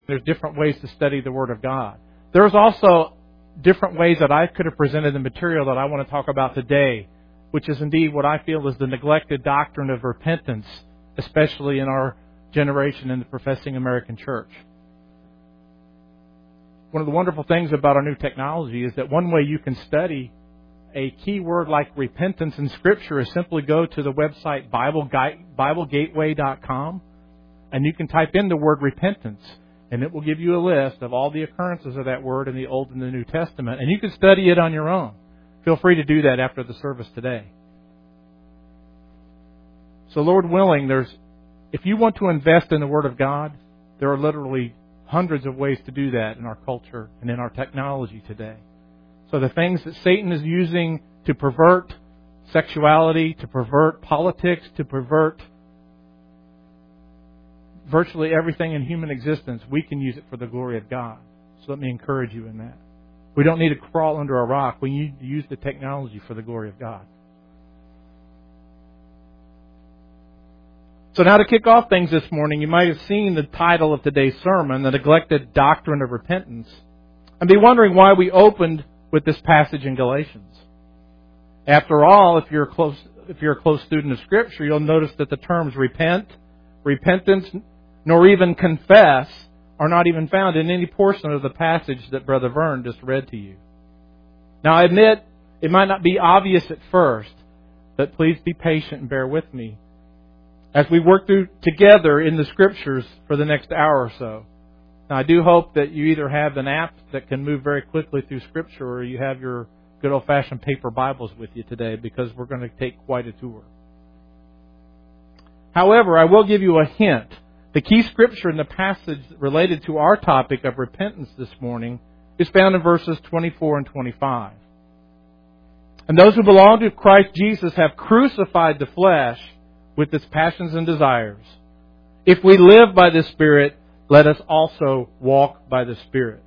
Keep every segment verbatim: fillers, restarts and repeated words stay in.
There's different ways to study the Word of God. There's also different ways that I could have presented the material that I want to talk about today, which is indeed what I feel is the neglected doctrine of repentance, especially in our generation in the professing American church. One of the wonderful things about our new technology is that one way you can study a key word like repentance in Scripture is simply go to the website Bible Gateway dot com, and you can type in the word repentance, and it will give you a list of all the occurrences of that word in the Old and the New Testament, and you can study it on your own. Feel free to do that after the service today. So Lord willing, there's if you want to invest in the Word of God, there are literally hundreds of ways to do that in our culture and in our technology today. So the things that Satan is using to pervert sexuality, to pervert politics, to pervert virtually everything in human existence, we can use it for the glory of God. So let me encourage you in that. We don't need to crawl under a rock. We need to use the technology for the glory of God. So now to kick off things this morning, you might have seen the title of today's sermon, The Neglected Doctrine of Repentance, and be wondering why we opened with this passage in Galatians. After all, if you're a close, if you're a close student of Scripture, you'll notice that the terms repent, repentance, nor even confess are not even found in any portion of the passage that Brother Vern just read to you. Now, I admit it might not be obvious at first, but please be patient and bear with me as we work through together in the Scriptures for the next hour or so. Now, I do hope that you either have an app that can move very quickly through Scripture or you have your good old-fashioned paper Bibles with you today, because we're going to take quite a tour. However, I will give you a hint. The key Scripture in the passage related to our topic of repentance this morning is found in verses twenty-four and twenty-five. And those who belong to Christ Jesus have crucified the flesh with its passions and desires. If we live by the Spirit, let us also walk by the Spirit.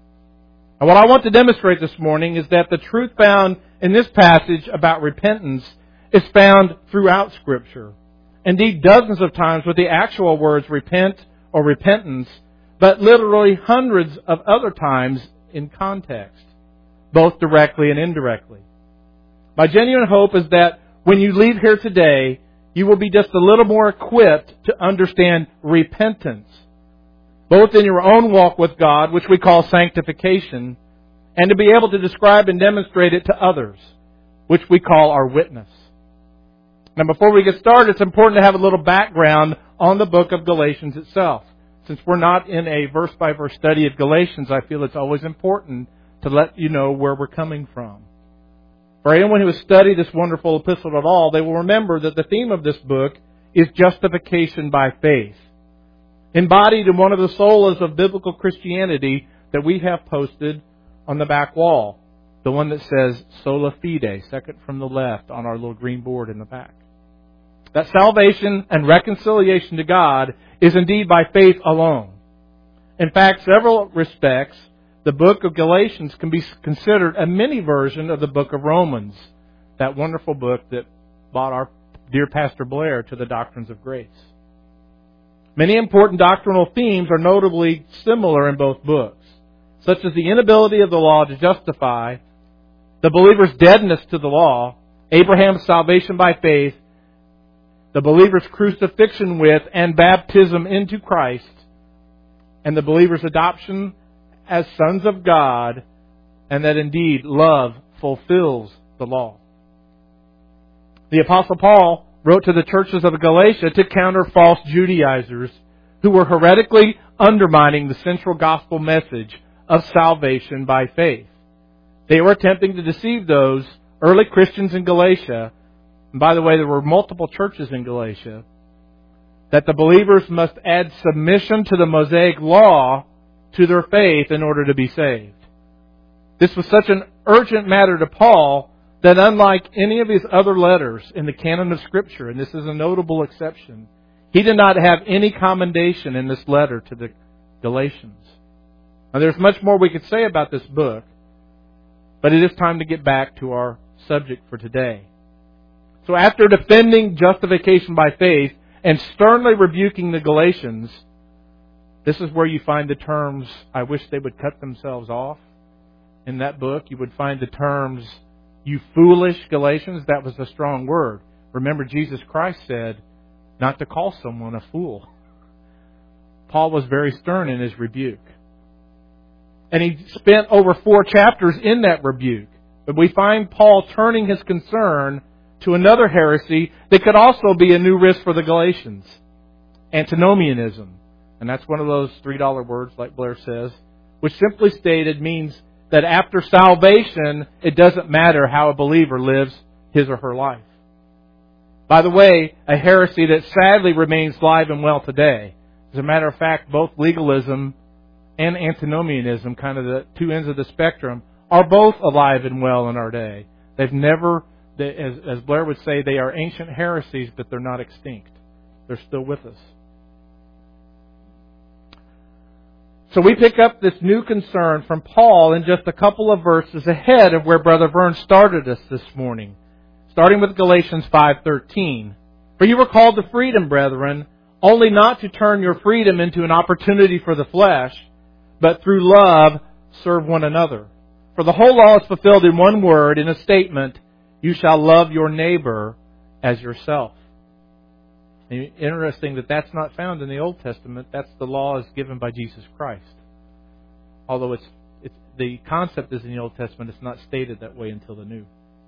And what I want to demonstrate this morning is that the truth found in this passage about repentance is found throughout Scripture. Indeed, dozens of times with the actual words repent or repentance, but literally hundreds of other times in context, both directly and indirectly. My genuine hope is that when you leave here today, you will be just a little more equipped to understand repentance, both in your own walk with God, which we call sanctification, and to be able to describe and demonstrate it to others, which we call our witness. Now, before we get started, it's important to have a little background on the book of Galatians itself. Since we're not in a verse-by-verse study of Galatians, I feel it's always important to let you know where we're coming from. For anyone who has studied this wonderful epistle at all, they will remember that the theme of this book is justification by faith, embodied in one of the solas of biblical Christianity that we have posted on the back wall, the one that says Sola Fide, second from the left on our little green board in the back. That salvation and reconciliation to God is indeed by faith alone. In fact, several respects, the book of Galatians can be considered a mini version of the book of Romans, that wonderful book that brought our dear Pastor Blair to the doctrines of grace. Many important doctrinal themes are notably similar in both books, such as the inability of the law to justify, the believer's deadness to the law, Abraham's salvation by faith, the believer's crucifixion with and baptism into Christ, and the believer's adoption as sons of God, and that indeed love fulfills the law. The Apostle Paul wrote to the churches of Galatia to counter false Judaizers who were heretically undermining the central gospel message of salvation by faith. They were attempting to deceive those early Christians in Galatia, and by the way, there were multiple churches in Galatia, that the believers must add submission to the Mosaic law to their faith in order to be saved. This was such an urgent matter to Paul that unlike any of his other letters in the canon of Scripture, and this is a notable exception, he did not have any commendation in this letter to the Galatians. Now, there's much more we could say about this book, but it is time to get back to our subject for today. So after defending justification by faith and sternly rebuking the Galatians, This is where you find the terms, I wish they would cut themselves off. In that book, you would find the terms, you foolish Galatians. That was a strong word. Remember, Jesus Christ said not to call someone a fool. Paul was very stern in his rebuke. And he spent over four chapters in that rebuke. But we find Paul turning his concern to another heresy that could also be a new risk for the Galatians. Antinomianism. And that's one of those three dollar words, like Blair says, which simply stated means that after salvation, it doesn't matter how a believer lives his or her life. By the way, a heresy that sadly remains live and well today. As a matter of fact, both legalism and antinomianism, kind of the two ends of the spectrum, are both alive and well in our day. They've never, they, as, as Blair would say, they are ancient heresies, but they're not extinct. They're still with us. So we pick up this new concern from Paul in just a couple of verses ahead of where Brother Vern started us this morning. Starting with Galatians five thirteen. For you were called to freedom, brethren, only not to turn your freedom into an opportunity for the flesh, but through love serve one another. For the whole law is fulfilled in one word, in a statement, you shall love your neighbor as yourself. And interesting that that's not found in the Old Testament. That's the law is given by Jesus Christ. Although it's, it's the concept is in the Old Testament, it's not stated that way until the New.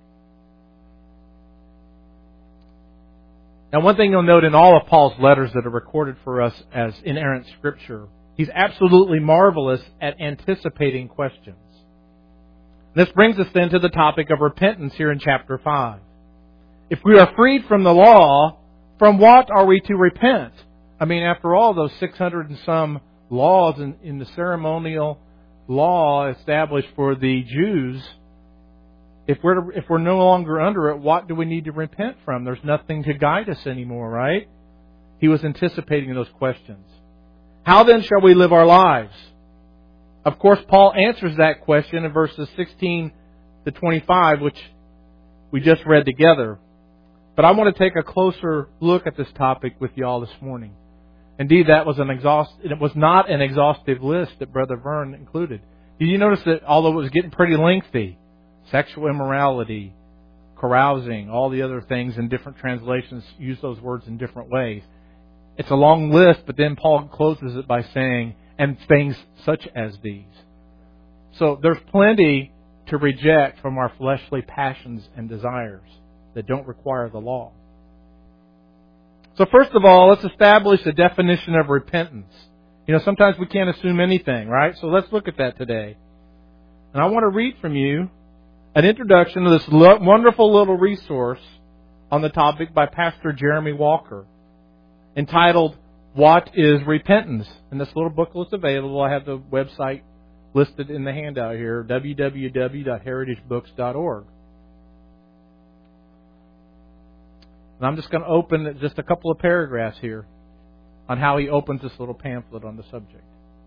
Now, one thing you'll note in all of Paul's letters that are recorded for us as inerrant Scripture, he's absolutely marvelous at anticipating questions. This brings us then to the topic of repentance here in chapter five. If we are freed from the law, from what are we to repent? I mean, after all, those six hundred and some laws in, in the ceremonial law established for the Jews, if we're if we're no longer under it, what do we need to repent from? There's nothing to guide us anymore, right? He was anticipating those questions. How then shall we live our lives? Of course, Paul answers that question in verses sixteen to twenty-five, which we just read together. But I want to take a closer look at this topic with you all this morning. Indeed, that was an exhaust. It was not an exhaustive list that Brother Vern included. Did you notice that although it was getting pretty lengthy, sexual immorality, carousing, all the other things in different translations use those words in different ways. It's a long list, but then Paul closes it by saying, and things such as these. So there's plenty to reject from our fleshly passions and desires that don't require the law. So first of all, let's establish a definition of repentance. You know, sometimes we can't assume anything, right? So let's look at that today. And I want to read from you an introduction to this wonderful little resource on the topic by Pastor Jeremy Walker, entitled, What is Repentance? And this little booklet's available. I have the website listed in the handout here, w w w dot heritage books dot org. And I'm just going to open just a couple of paragraphs here on how he opens this little pamphlet on the subject.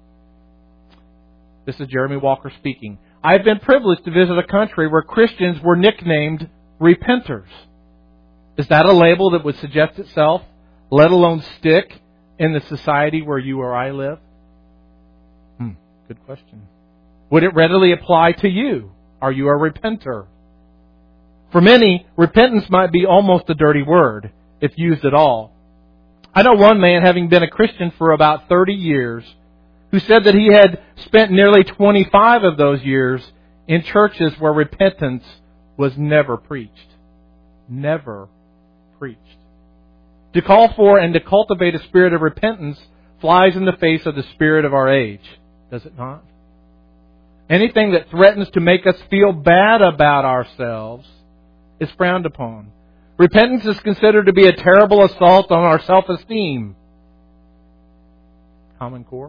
This is Jeremy Walker speaking. I have been privileged to visit a country where Christians were nicknamed repenters. Is that a label that would suggest itself, let alone stick, in the society where you or I live? Hmm, good question. Would it readily apply to you? Are you a repenter? For many, repentance might be almost a dirty word, if used at all. I know one man, having been a Christian for about thirty years, who said that he had spent nearly twenty-five of those years in churches where repentance was never preached. Never preached. To call for and to cultivate a spirit of repentance flies in the face of the spirit of our age, does it not? Anything that threatens to make us feel bad about ourselves is frowned upon. Repentance is considered to be a terrible assault on our self-esteem. Common Core?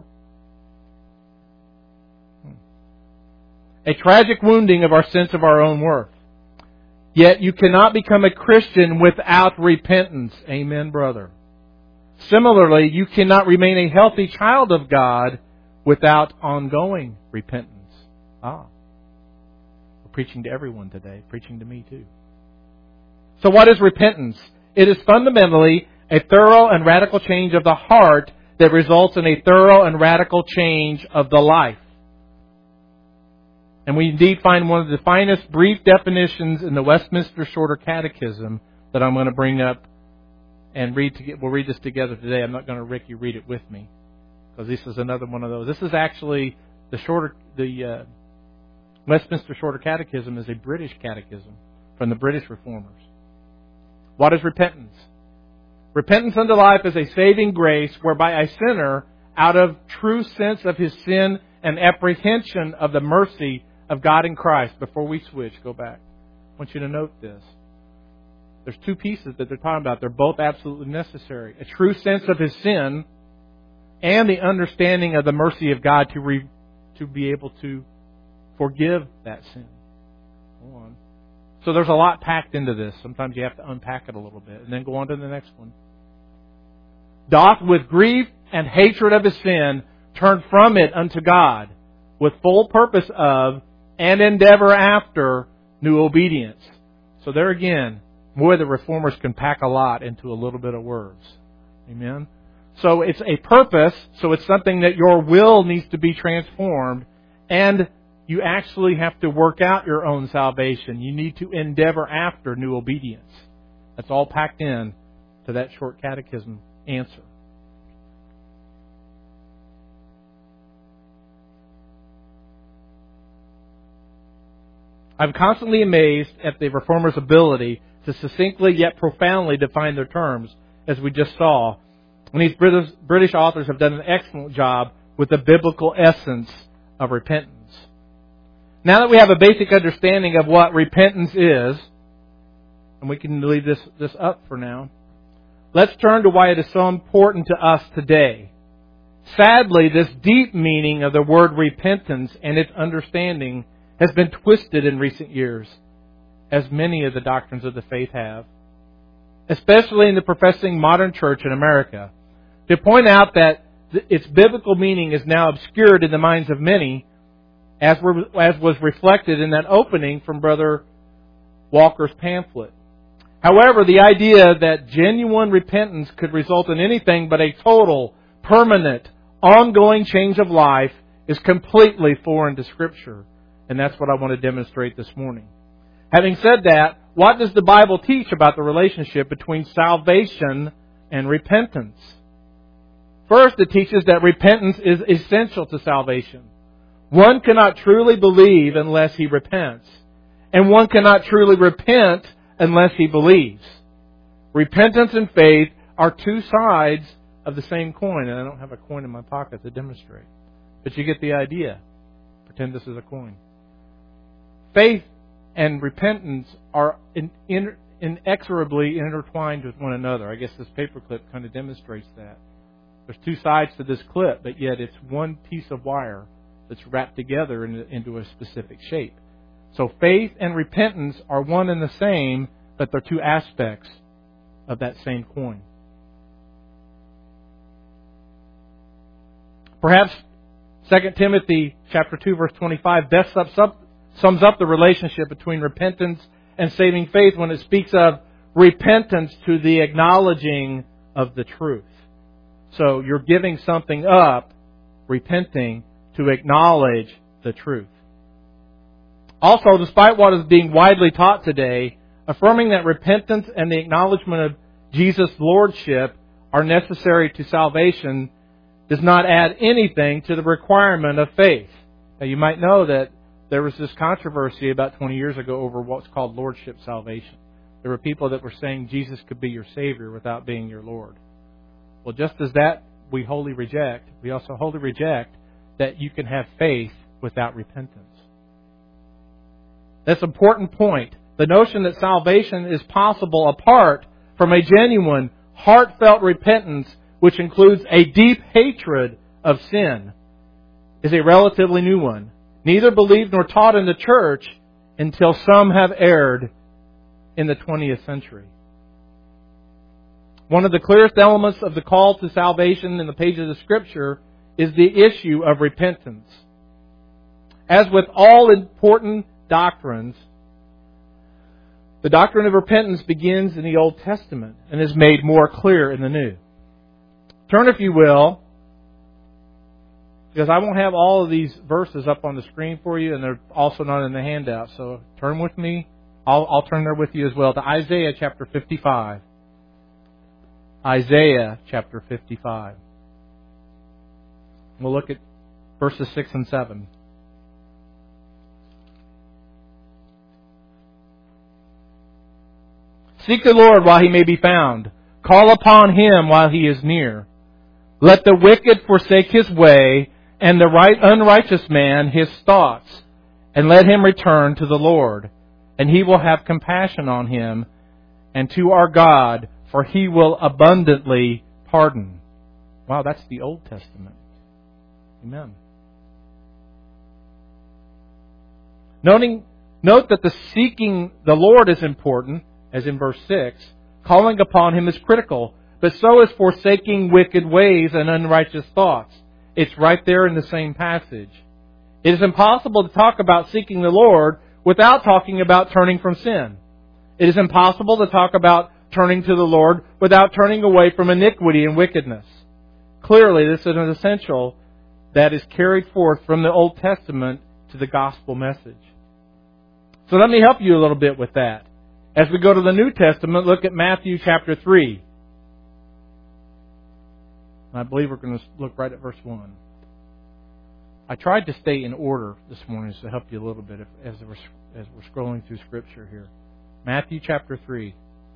A tragic wounding of our sense of our own worth. Yet you cannot become a Christian without repentance. Amen, brother. Similarly, you cannot remain a healthy child of God without ongoing repentance. Ah. We're preaching to everyone today, preaching to me too. So what is repentance? It is fundamentally a thorough and radical change of the heart that results in a thorough and radical change of the life. And we indeed find one of the finest brief definitions in the Westminster Shorter Catechism that I'm going to bring up and read. To, we'll read this together today. I'm not going to, Ricky, read it with me, because this is another one of those. This is actually the shorter, the uh, Westminster Shorter Catechism is a British catechism from the British Reformers. What is repentance? Repentance unto life is a saving grace whereby a sinner, out of true sense of his sin and apprehension of the mercy of God in Christ. Before we switch, go back. I want you to note this. There's two pieces that they're talking about. They're both absolutely necessary. A true sense of his sin and the understanding of the mercy of God to re, to be able to forgive that sin. Go on. So there's a lot packed into this. Sometimes you have to unpack it a little bit. And then go on to the next one. Doth with grief and hatred of his sin turn from it unto God, with full purpose of and endeavor after new obedience. So there again, boy, the Reformers can pack a lot into a little bit of words. Amen? So it's a purpose, so it's something that your will needs to be transformed, and you actually have to work out your own salvation. You need to endeavor after new obedience. That's all packed in to that short catechism answer. I'm constantly amazed at the Reformers' ability to succinctly yet profoundly define their terms, as we just saw. And these British, British authors have done an excellent job with the biblical essence of repentance. Now that we have a basic understanding of what repentance is, and we can leave this, this up for now, let's turn to why it is so important to us today. Sadly, this deep meaning of the word repentance and its understanding has been twisted in recent years, as many of the doctrines of the faith have, especially in the professing modern church in America. To point out that its biblical meaning is now obscured in the minds of many, as, were, as was reflected in that opening from Brother Walker's pamphlet. However, the idea that genuine repentance could result in anything but a total, permanent, ongoing change of life is completely foreign to Scripture. And that's what I want to demonstrate this morning. Having said that, what does the Bible teach about the relationship between salvation and repentance? First, it teaches that repentance is essential to salvation. One cannot truly believe unless he repents. And one cannot truly repent unless he believes. Repentance and faith are two sides of the same coin. And I don't have a coin in my pocket to demonstrate. But you get the idea. Pretend this is a coin. Faith and repentance are in, in, inexorably intertwined with one another. I guess this paperclip kind of demonstrates that. There's two sides to this clip, but yet it's one piece of wire that's wrapped together in, into a specific shape. So faith and repentance are one and the same, but they're two aspects of that same coin. Perhaps Second Timothy chapter two, verse twenty-five best sums up, sums up the relationship between repentance and saving faith when it speaks of repentance to the acknowledging of the truth. So you're giving something up, repenting, to acknowledge the truth. Also, despite what is being widely taught today, affirming that repentance and the acknowledgement of Jesus' Lordship are necessary to salvation does not add anything to the requirement of faith. Now, you might know that there was this controversy about twenty years ago over what's called Lordship salvation. There were people that were saying Jesus could be your Savior without being your Lord. Well, just as that we wholly reject, we also wholly reject that you can have faith without repentance. That's an important point. The notion that salvation is possible apart from a genuine, heartfelt repentance, which includes a deep hatred of sin, is a relatively new one. Neither believed nor taught in the church until some have erred in the twentieth century. One of the clearest elements of the call to salvation in the pages of Scripture is the issue of repentance. As with all important doctrines, the doctrine of repentance begins in the Old Testament and is made more clear in the New. Turn, if you will, because I won't have all of these verses up on the screen for you, and they're also not in the handout. So turn with me. I'll, I'll turn there with you as well to Isaiah chapter fifty-five. Isaiah chapter fifty-five. We'll look at verses six and seven. Seek the Lord while He may be found. Call upon Him while He is near. Let the wicked forsake his way, and the right unrighteous man his thoughts, and let him return to the Lord, and He will have compassion on him, and to our God, for He will abundantly pardon. Wow, that's the Old Testament. Amen. Noting, note that the seeking the Lord is important, as in verse six. Calling upon Him is critical, but so is forsaking wicked ways and unrighteous thoughts. It's right there in the same passage. It is impossible to talk about seeking the Lord without talking about turning from sin. It is impossible to talk about turning to the Lord without turning away from iniquity and wickedness. Clearly, this is an essential that is carried forth from the Old Testament to the gospel message. So let me help you a little bit with that. As we go to the New Testament, look at Matthew chapter three. And I believe we're going to look right at verse one. I tried to stay in order this morning to help you a little bit as we're, as we're scrolling through Scripture here. Matthew chapter three.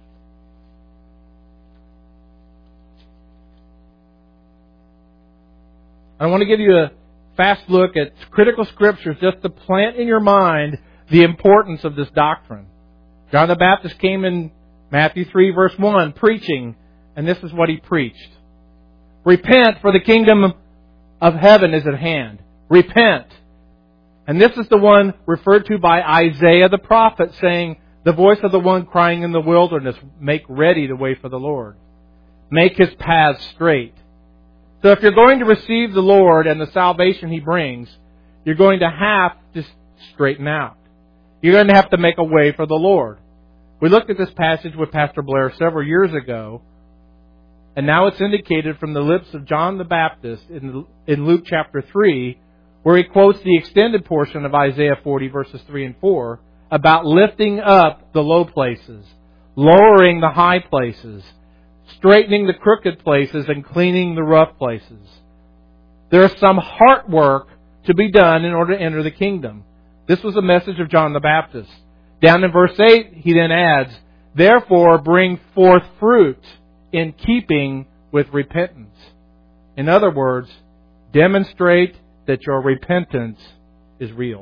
I want to give you a fast look at critical Scriptures just to plant in your mind the importance of this doctrine. John the Baptist came in Matthew three verse one preaching, and this is what he preached. Repent, for the kingdom of heaven is at hand. Repent. And this is the one referred to by Isaiah the prophet, saying, the voice of the one crying in the wilderness, make ready the way for the Lord. Make His paths straight. So if you're going to receive the Lord and the salvation He brings, you're going to have to straighten out. You're going to have to make a way for the Lord. We looked at this passage with Pastor Blair several years ago, and now it's indicated from the lips of John the Baptist in, in Luke chapter three, where he quotes the extended portion of Isaiah forty verses three and four about lifting up the low places, lowering the high places, straightening the crooked places, and cleaning the rough places. There is some heart work to be done in order to enter the kingdom. This was the message of John the Baptist. Down in verse eight, he then adds, therefore bring forth fruit in keeping with repentance. In other words, demonstrate that your repentance is real.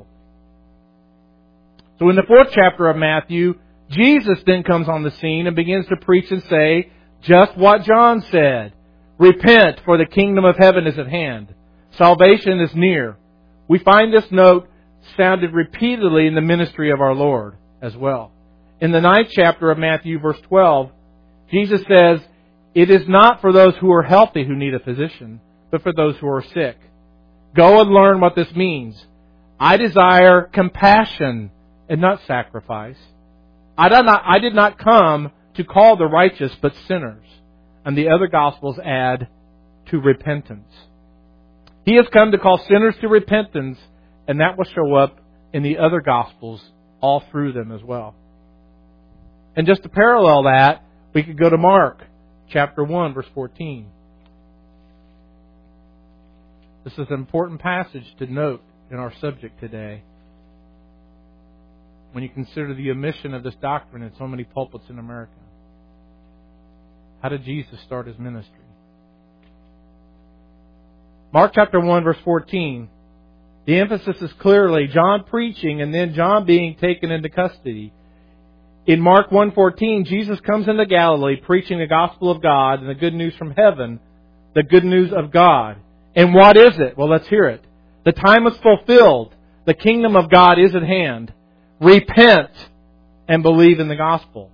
So in the fourth chapter of Matthew, Jesus then comes on the scene and begins to preach and say just what John said. Repent, for the kingdom of heaven is at hand. Salvation is near. We find this note sounded repeatedly in the ministry of our Lord as well. In the ninth chapter of Matthew, verse twelve, Jesus says, it is not for those who are healthy who need a physician, but for those who are sick. Go and learn what this means. I desire compassion and not sacrifice. I did not, I did not come to call the righteous, but sinners. And the other Gospels add, to repentance. He has come to call sinners to repentance, and that will show up in the other Gospels all through them as well. And just to parallel that, we could go to Mark chapter one, verse fourteen. This is an important passage to note in our subject today. When you consider the omission of this doctrine in so many pulpits in America. How did Jesus start His ministry? Mark chapter one, verse fourteen. The emphasis is clearly John preaching and then John being taken into custody. In Mark one fourteen, Jesus comes into Galilee preaching the gospel of God and the good news from heaven, the good news of God. And what is it? Well, let's hear it. The time is fulfilled. The kingdom of God is at hand. Repent and believe in the gospel.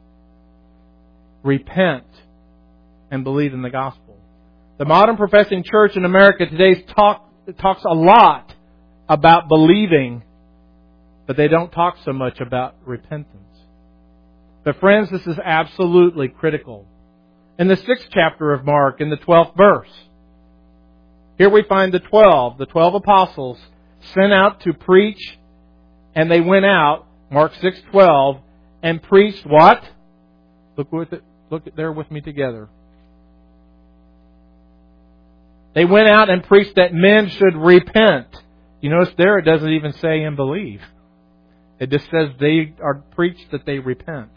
Repent and believe in the gospel. The modern professing church in America today talk, talks a lot about believing, but they don't talk so much about repentance. But friends, this is absolutely critical. In the sixth chapter of Mark, in the twelfth verse, Here we find the twelve, the twelve apostles, sent out to preach, and they went out, Mark six twelve, and preached what? Look with it, look there with me together. They went out and preached that men should repent. You notice there it doesn't even say and believe. It just says they are preached that they repent.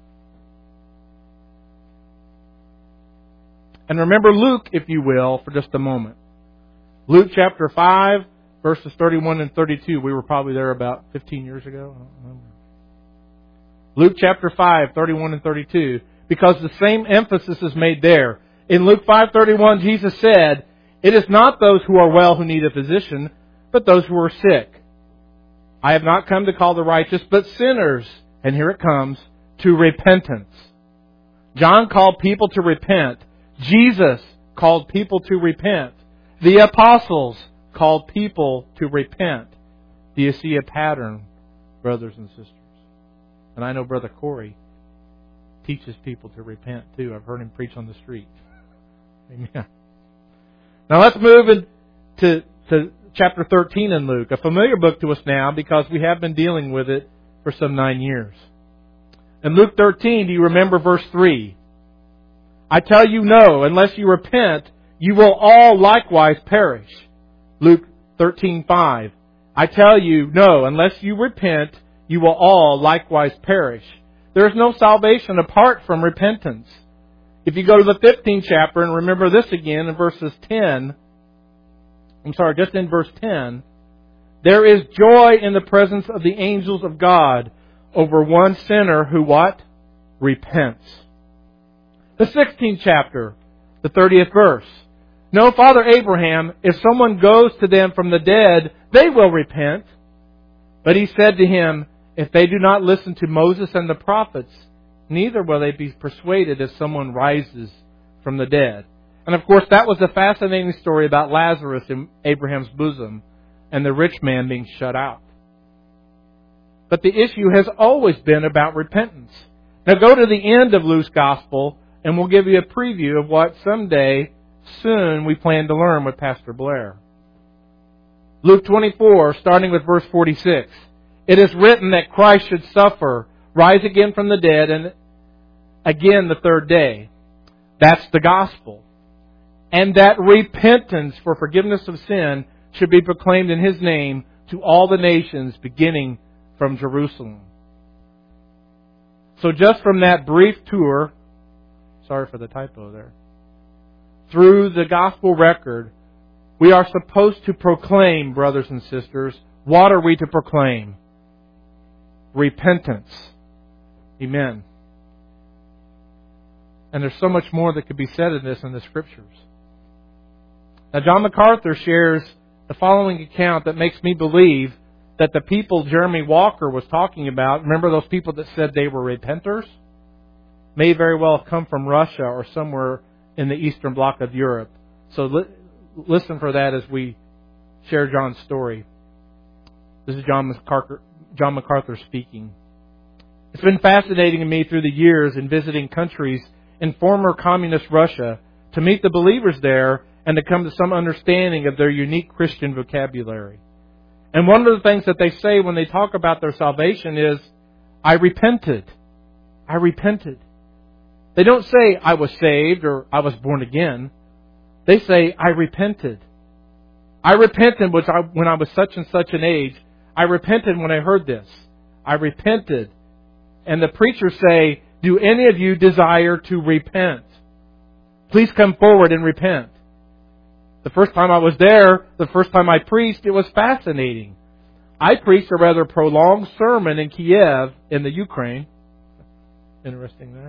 And remember Luke, if you will, for just a moment. Luke chapter five, verses thirty-one and thirty-two. We were probably there about fifteen years ago. I don't remember. Luke chapter five, thirty-one and thirty-two. Because the same emphasis is made there. In Luke five thirty-one, Jesus said, "It is not those who are well who need a physician, but those who are sick. I have not come to call the righteous, but sinners," and here it comes, "to repentance." John called people to repent. Jesus called people to repent. The apostles called people to repent. Do you see a pattern, brothers and sisters? And I know Brother Corey teaches people to repent too. I've heard him preach on the street. Amen. Now let's move into to chapter thirteen in Luke, a familiar book to us now because we have been dealing with it for some nine years. In Luke thirteen, do you remember verse three? "I tell you no, unless you repent, you will all likewise perish." Luke thirteen five. "I tell you no, unless you repent, you will all likewise perish." There is no salvation apart from repentance. If you go to the fifteenth chapter and remember this again in verses ten, I'm sorry, just in verse ten, "There is joy in the presence of the angels of God over one sinner who" what? "Repents." The sixteenth chapter, the thirtieth verse. "No, Father Abraham, if someone goes to them from the dead, they will repent." But he said to him, "If they do not listen to Moses and the prophets, neither will they be persuaded if someone rises from the dead." And of course, that was a fascinating story about Lazarus in Abraham's bosom and the rich man being shut out. But the issue has always been about repentance. Now go to the end of Luke's Gospel, and we'll give you a preview of what someday, soon, we plan to learn with Pastor Blair. Luke twenty-four, starting with verse forty-six. "It is written that Christ should suffer, rise again from the dead, and again the third day." That's the gospel. "And that repentance for forgiveness of sin should be proclaimed in His name to all the nations, beginning from Jerusalem." So just from that brief tour, sorry for the typo there, through the gospel record, we are supposed to proclaim, brothers and sisters, what are we to proclaim? Repentance. Amen. And there's so much more that could be said in this in the Scriptures. Now, John MacArthur shares the following account that makes me believe that the people Jeremy Walker was talking about, remember those people that said they were repenters, may very well have come from Russia or somewhere in the eastern bloc of Europe. So li- listen for that as we share John's story. This is John MacArthur, John MacArthur speaking. "It's been fascinating to me through the years in visiting countries in former communist Russia to meet the believers there and to come to some understanding of their unique Christian vocabulary. And one of the things that they say when they talk about their salvation is, 'I repented. I repented.' They don't say, 'I was saved' or 'I was born again.' They say, 'I repented. I repented when I was such and such an age. I repented when I heard this. I repented." And the preachers say, "Do any of you desire to repent? Please come forward and repent." The first time I was there, the first time I preached, it was fascinating. I preached a rather prolonged sermon in Kiev in the Ukraine. Interesting there.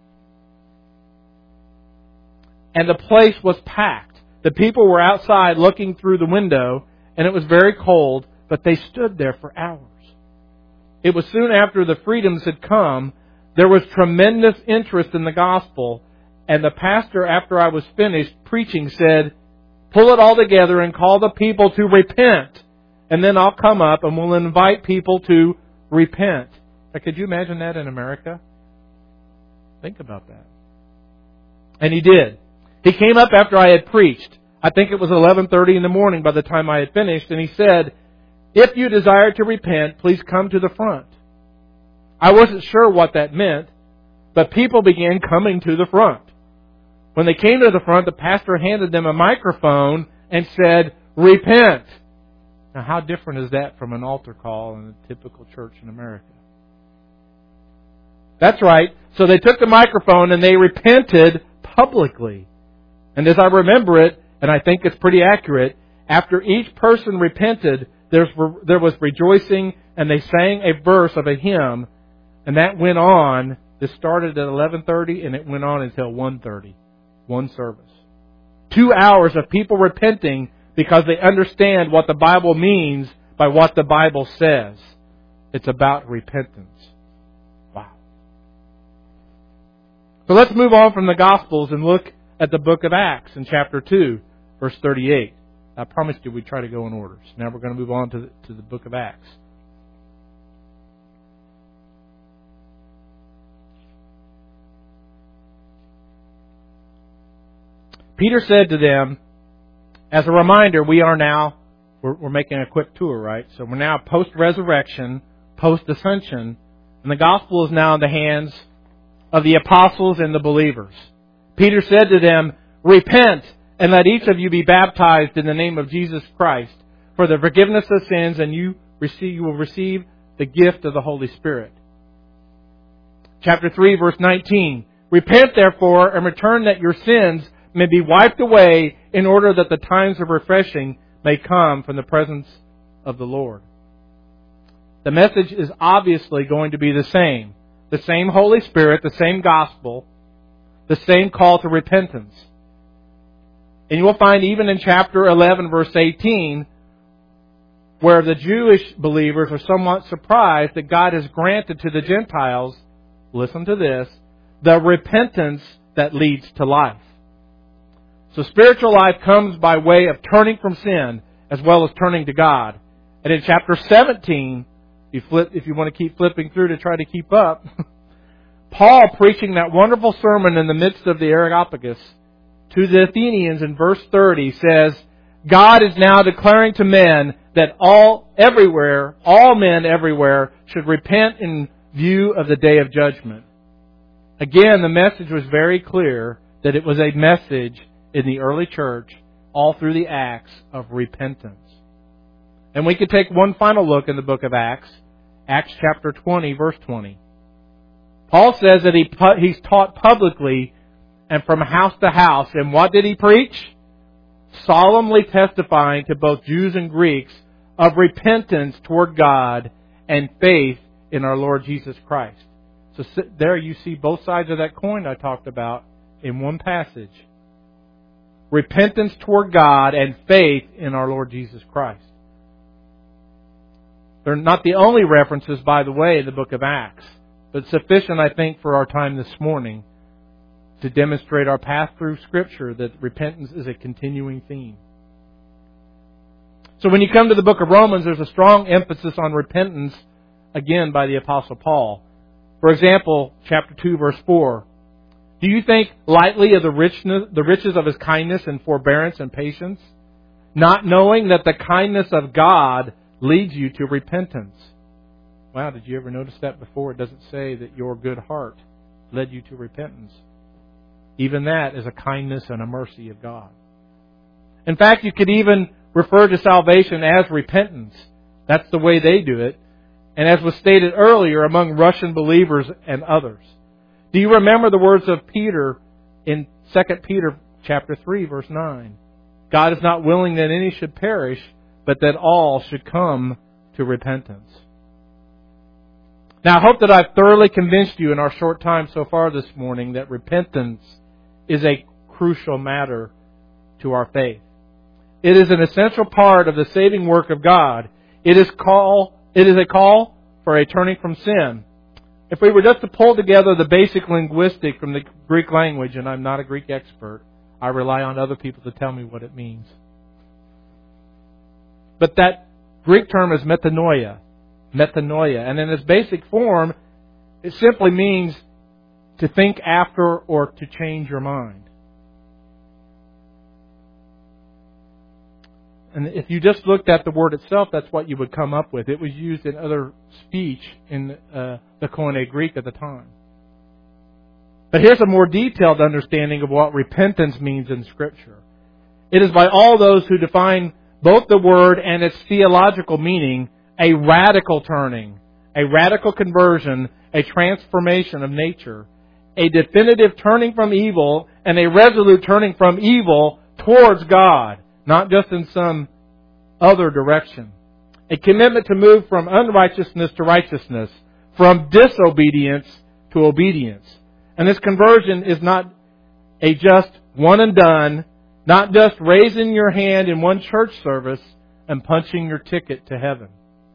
And the place was packed. The people were outside looking through the window, and it was very cold, but they stood there for hours. It was soon after the freedoms had come. There was tremendous interest in the gospel, and the pastor, after I was finished preaching, said, "Pull it all together and call the people to repent, and then I'll come up and we'll invite people to repent." Now, could you imagine that in America? Think about that. And he did. He came up after I had preached. I think it was eleven thirty in the morning by the time I had finished, and he said, "If you desire to repent, please come to the front." I wasn't sure what that meant, but people began coming to the front. When they came to the front, the pastor handed them a microphone and said, "Repent." Now, how different is that from an altar call in a typical church in America? That's right. So they took the microphone and they repented publicly. And as I remember it, and I think it's pretty accurate, after each person repented, there's, there was rejoicing, and they sang a verse of a hymn, and that went on. This started at eleven thirty, and it went on until one thirty, one service. Two hours of people repenting because they understand what the Bible means by what the Bible says. It's about repentance. Wow. So let's move on from the Gospels and look at the book of Acts in chapter two, verse thirty-eight. I promised you we'd try to go in orders. Now we're going to move on to the, to the book of Acts. Peter said to them, as a reminder, we are now, we're, we're making a quick tour, right? So we're now post-resurrection, post-ascension, and the gospel is now in the hands of the apostles and the believers. Peter said to them, "Repent, and let each of you be baptized in the name of Jesus Christ for the forgiveness of sins, and you receive, you will receive the gift of the Holy Spirit." Chapter three, verse nineteen. "Repent, therefore, and return that your sins may be wiped away, in order that the times of refreshing may come from the presence of the Lord." The message is obviously going to be the same. The same Holy Spirit, the same gospel, the same call to repentance. And you will find even in chapter eleven, verse eighteen, where the Jewish believers are somewhat surprised that God has granted to the Gentiles, listen to this, the repentance that leads to life. So spiritual life comes by way of turning from sin as well as turning to God. And in chapter seventeen, you flip, if you want to keep flipping through to try to keep up, Paul, preaching that wonderful sermon in the midst of the Areopagus to the Athenians in verse thirty, says, God is now declaring to men that all, everywhere, all men everywhere should repent in view of the day of judgment. Again, the message was very clear that it was a message in the early church, all through the Acts, of repentance. And we could take one final look in the book of Acts, Acts chapter twenty, verse twenty. Paul says that he he's taught publicly and from house to house. And what did he preach? Solemnly testifying to both Jews and Greeks of repentance toward God and faith in our Lord Jesus Christ. So there you see both sides of that coin I talked about in one passage. Repentance toward God and faith in our Lord Jesus Christ. They're not the only references, by the way, in the book of Acts, but sufficient, I think, for our time this morning to demonstrate our path through Scripture that repentance is a continuing theme. So when you come to the book of Romans, there's a strong emphasis on repentance, again, by the Apostle Paul. For example, chapter two, verse four. Do you think lightly of the richness, the riches of His kindness and forbearance and patience, not knowing that the kindness of God leads you to repentance? Wow, did you ever notice that before? It doesn't say that your good heart led you to repentance. Even that is a kindness and a mercy of God. In fact, you could even refer to salvation as repentance. That's the way they do it. And as was stated earlier, among Russian believers and others. Do you remember the words of Peter in Second Peter chapter three, verse nine? God is not willing that any should perish, but that all should come to repentance. Now, I hope that I've thoroughly convinced you in our short time so far this morning that repentance is a crucial matter to our faith. It is an essential part of the saving work of God. It is call, it is a call for a turning from sin. If we were just to pull together the basic linguistic from the Greek language, and I'm not a Greek expert, I rely on other people to tell me what it means. But that Greek term is metanoia. Metanoia. And in its basic form, it simply means to think after or to change your mind. And if you just looked at the word itself, that's what you would come up with. It was used in other speech in uh, the Koine Greek at the time. But here's a more detailed understanding of what repentance means in Scripture. It is by all those who define both the word and its theological meaning a radical turning, a radical conversion, a transformation of nature, a definitive turning from evil, and a resolute turning from evil towards God, not just in some other direction. A commitment to move from unrighteousness to righteousness, from disobedience to obedience. And this conversion is not a just one and done, not just raising your hand in one church service and punching your ticket to heaven.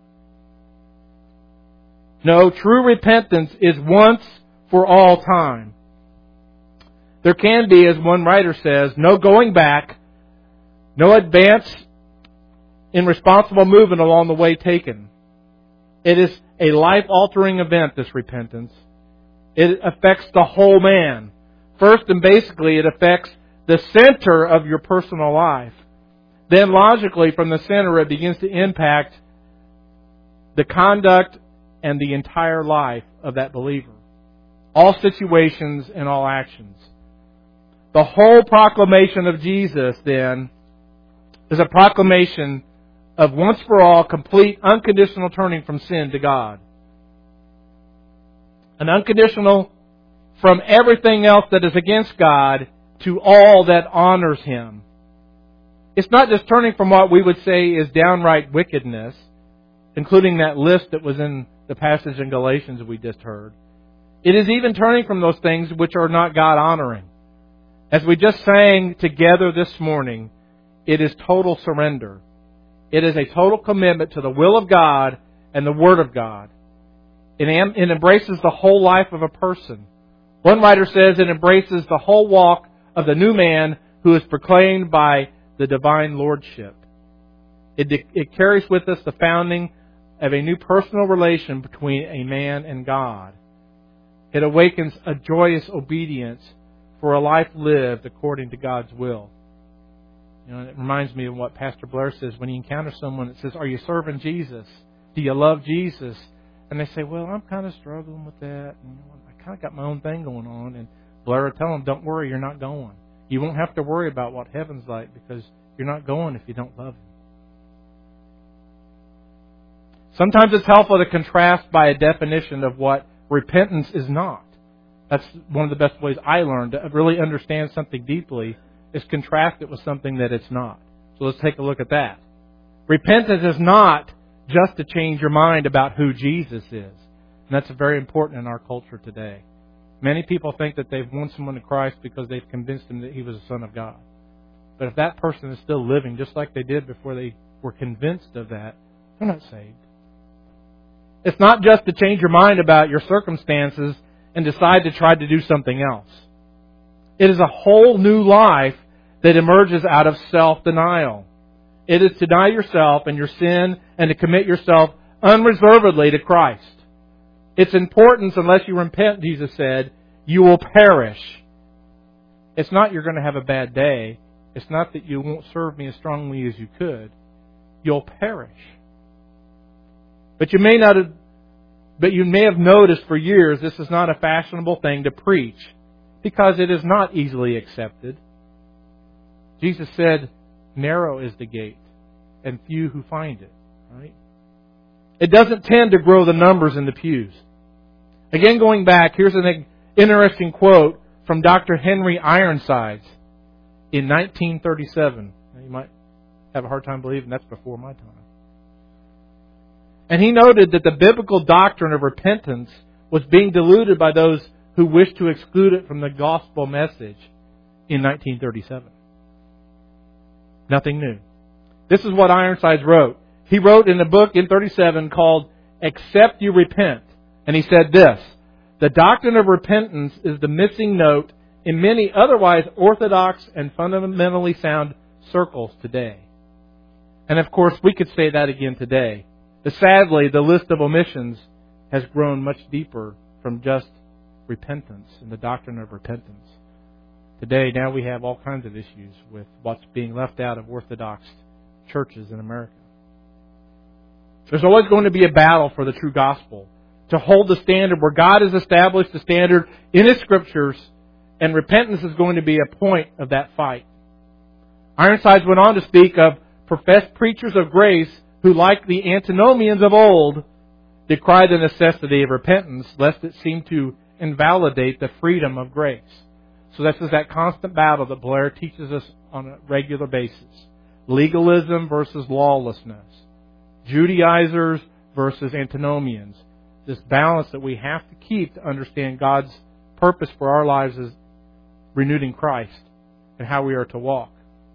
No, true repentance is once for all time. There can be, as one writer says, no going back, no advance in responsible movement along the way taken. It is a life-altering event, this repentance. It affects the whole man. First and basically, it affects the center of your personal life. Then logically, from the center, it begins to impact the conduct and the entire life of that believer. All situations and all actions. The whole proclamation of Jesus, then, is a proclamation of once for all, complete, unconditional turning from sin to God. An unconditional from everything else that is against God to all that honors Him. It's not just turning from what we would say is downright wickedness, including that list that was in the passage in Galatians that we just heard. It is even turning from those things which are not God-honoring. As we just sang together this morning, it is total surrender. It is a total commitment to the will of God and the Word of God. It, am, it embraces the whole life of a person. One writer says it embraces the whole walk of the new man who is proclaimed by the divine lordship. It, it carries with us the founding of a new personal relation between a man and God. It awakens a joyous obedience for a life lived according to God's will. You know, it reminds me of what Pastor Blair says when you encounter someone that says, "Are you serving Jesus? Do you love Jesus?" And they say, "Well, I'm kind of struggling with that. And I kind of got my own thing going on." And Blair will tell them, "Don't worry, you're not going. You won't have to worry about what heaven's like because you're not going if you don't love Him." Sometimes it's helpful to contrast by a definition of what repentance is not. That's one of the best ways I learned to really understand something deeply, is contrast it with something that it's not. So let's take a look at that. Repentance is not just to change your mind about who Jesus is. And that's very important in our culture today. Many people think that they've won someone to Christ because they've convinced them that He was the Son of God. But if that person is still living just like they did before they were convinced of that, they're not saved. It's not just to change your mind about your circumstances and decide to try to do something else. It is a whole new life that emerges out of self-denial. It is to deny yourself and your sin and to commit yourself unreservedly to Christ. Its importance, unless you repent, Jesus said, you will perish. It's not you're going to have a bad day. It's not that you won't serve me as strongly as you could. You'll perish. But you may not have, but you may have noticed for years this is not a fashionable thing to preach because it is not easily accepted. Jesus said, "Narrow is the gate, and few who find it." Right? It doesn't tend to grow the numbers in the pews. Again, going back, here's an interesting quote from Doctor Henry Ironsides in nineteen thirty-seven. Now, you might have a hard time believing that's before my time. And he noted that the biblical doctrine of repentance was being diluted by those who wished to exclude it from the gospel message in nineteen thirty-seven. Nothing new. This is what Ironsides wrote. He wrote in a book in thirty-seven called "Except You Repent." And he said this: "The doctrine of repentance is the missing note in many otherwise orthodox and fundamentally sound circles today." And of course, we could say that again today. But sadly, the list of omissions has grown much deeper from just repentance and the doctrine of repentance. Today, now we have all kinds of issues with what's being left out of Orthodox churches in America. There's always going to be a battle for the true gospel, to hold the standard where God has established the standard in His Scriptures, and repentance is going to be a point of that fight. Ironsides went on to speak of professed preachers of grace who, like the antinomians of old, decry the necessity of repentance, lest it seem to invalidate the freedom of grace. So this is that constant battle that Blair teaches us on a regular basis. Legalism versus lawlessness. Judaizers versus antinomians. This balance that we have to keep to understand God's purpose for our lives is renewed in Christ and how we are to walk.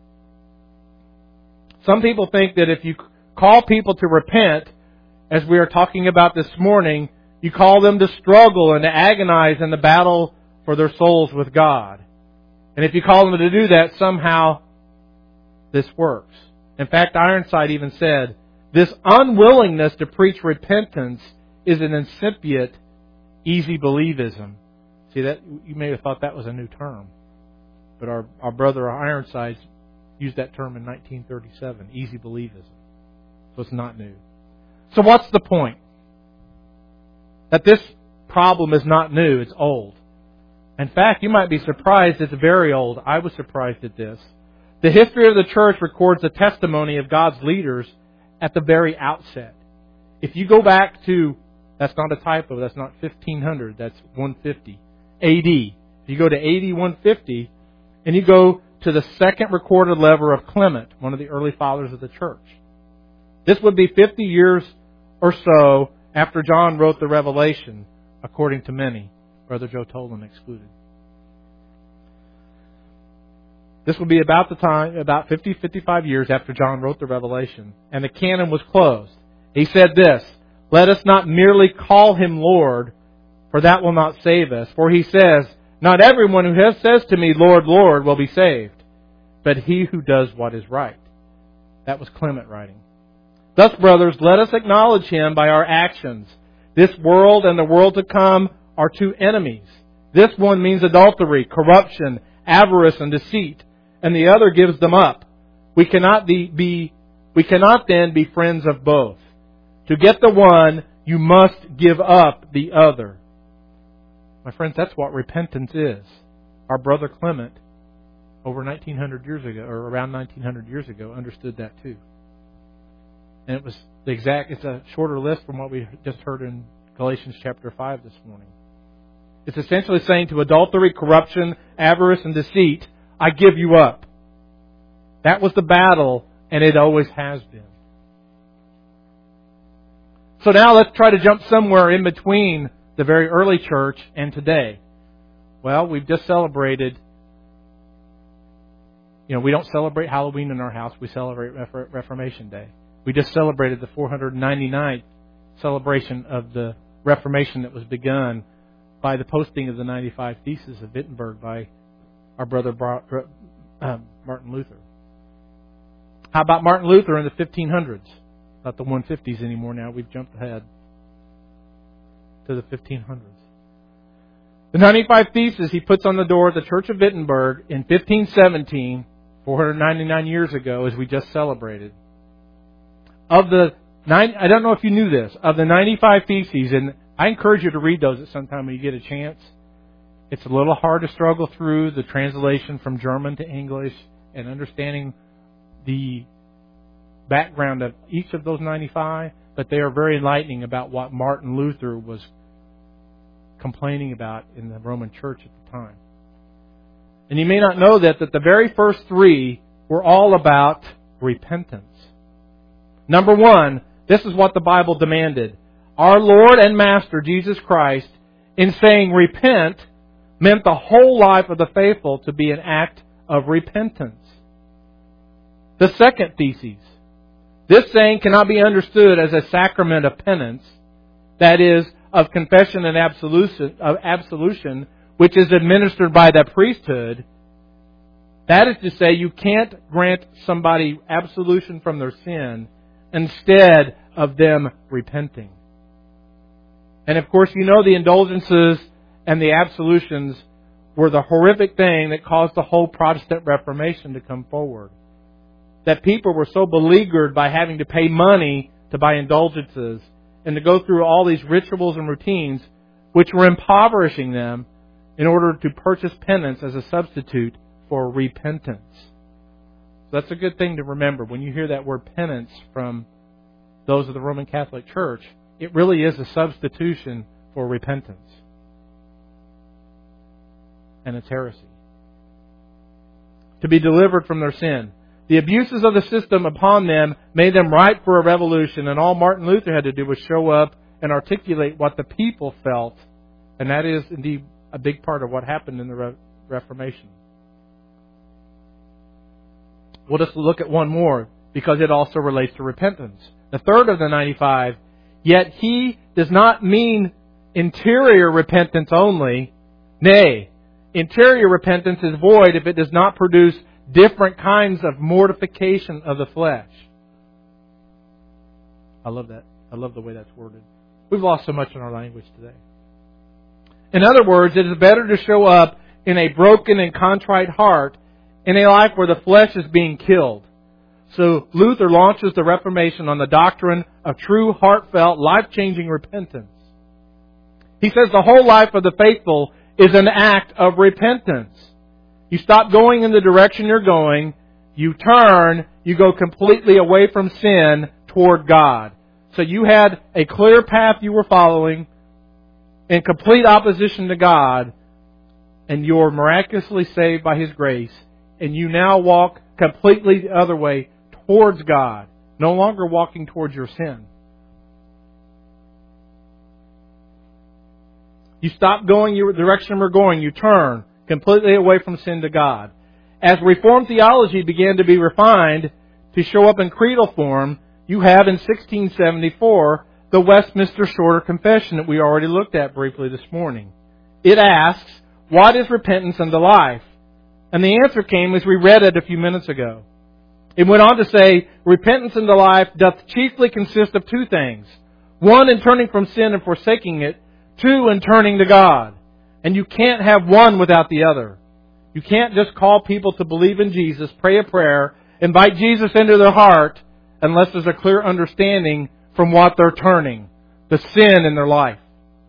Some people think that if you call people to repent, as we are talking about this morning, you call them to struggle and to agonize in the battle for their souls with God. And if you call them to do that, somehow this works. In fact, Ironside even said, this unwillingness to preach repentance is an incipient easy believism. See, that you may have thought that was a new term. But our, our brother Ironside used that term in nineteen thirty-seven, easy believism. So it's not new. So what's the point? That this problem is not new, it's old. In fact, you might be surprised it's very old. I was surprised at this. The history of the church records the testimony of God's leaders at the very outset. If you go back to, that's not a typo, that's not fifteen hundred, that's one fifty A D. If you go to A D one fifty, and you go to the second recorded letter of Clement, one of the early fathers of the church. This would be fifty years or so after John wrote the Revelation, according to many, Brother Joe Tolan excluded. This would be about the time, about fifty, fifty-five years after John wrote the Revelation, and the canon was closed. He said this, let us not merely call Him Lord, for that will not save us. For He says, not everyone who has says to me, Lord, Lord, will be saved, but he who does what is right. That was Clement writing. Thus, brothers, let us acknowledge Him by our actions. This world and the world to come are two enemies. This one means adultery, corruption, avarice, and deceit, and the other gives them up. We cannot be, be we cannot then be friends of both. To get the one, you must give up the other. My friends, that's what repentance is. Our brother Clement, over nineteen hundred years ago, or around nineteen hundred years ago, understood that too. And it was the exact, it's a shorter list from what we just heard in Galatians chapter five this morning. It's essentially saying to adultery, corruption, avarice, and deceit, I give you up. That was the battle, and it always has been. So now let's try to jump somewhere in between the very early church and today. Well, we've just celebrated, you know, we don't celebrate Halloween in our house, we celebrate Reformation Day. We just celebrated the four hundred ninety-ninth celebration of the Reformation that was begun by the posting of the ninety-five Theses of Wittenberg by our brother Martin Luther. How about Martin Luther in the fifteen hundreds? Not the one fifties anymore now. We've jumped ahead to the fifteen hundreds. The ninety-five Theses he puts on the door of the Church of Wittenberg in fifteen seventeen, four hundred ninety-nine years ago, as we just celebrated. Of the nine, I don't know if you knew this, of the ninety-five Theses, and I encourage you to read those at some time when you get a chance. It's a little hard to struggle through the translation from German to English and understanding the background of each of those ninety-five, but they are very enlightening about what Martin Luther was complaining about in the Roman Church at the time. And you may not know that, that the very first three were all about repentance. Number one, this is what the Bible demanded. Our Lord and Master, Jesus Christ, in saying repent, meant the whole life of the faithful to be an act of repentance. The second thesis, this saying cannot be understood as a sacrament of penance, that is, of confession and absolution, of absolution, which is administered by the priesthood. That is to say, you can't grant somebody absolution from their sin instead of them repenting. And of course, you know the indulgences and the absolutions were the horrific thing that caused the whole Protestant Reformation to come forward. that people were so beleaguered by having to pay money to buy indulgences and to go through all these rituals and routines, which were impoverishing them, in order to purchase penance as a substitute for repentance. So that's a good thing to remember. When you hear that word penance from those of the Roman Catholic Church, it really is a substitution for repentance. And it's heresy. To be delivered from their sin. The abuses of the system upon them made them ripe for a revolution, and all Martin Luther had to do was show up and articulate what the people felt. And that is indeed a big part of what happened in the Re- Reformation. We'll just look at one more, because it also relates to repentance. The third of the ninety-five, yet he does not mean interior repentance only. Nay, interior repentance is void if it does not produce different kinds of mortification of the flesh. I love that. I love the way that's worded. We've lost so much in our language today. In other words, it is better to show up in a broken and contrite heart in a life where the flesh is being killed. So Luther launches the Reformation on the doctrine of true, heartfelt, life-changing repentance. He says the whole life of the faithful is an act of repentance. You stop going in the direction you're going, you turn, you go completely away from sin toward God. So you had a clear path you were following in complete opposition to God, and you're miraculously saved by His grace, and you now walk completely the other way towards God, no longer walking towards your sin. You stop going your direction we're going, you turn completely away from sin to God. As Reformed theology began to be refined to show up in creedal form, you have in sixteen seventy-four the Westminster Shorter Confession that we already looked at briefly this morning. It asks, what is repentance unto life? And the answer came as we read it a few minutes ago. It went on to say, repentance unto life doth chiefly consist of two things. One, in turning from sin and forsaking it. Two, in turning to God. And you can't have one without the other. You can't just call people to believe in Jesus, pray a prayer, invite Jesus into their heart, unless there's a clear understanding from what they're turning, the sin in their life.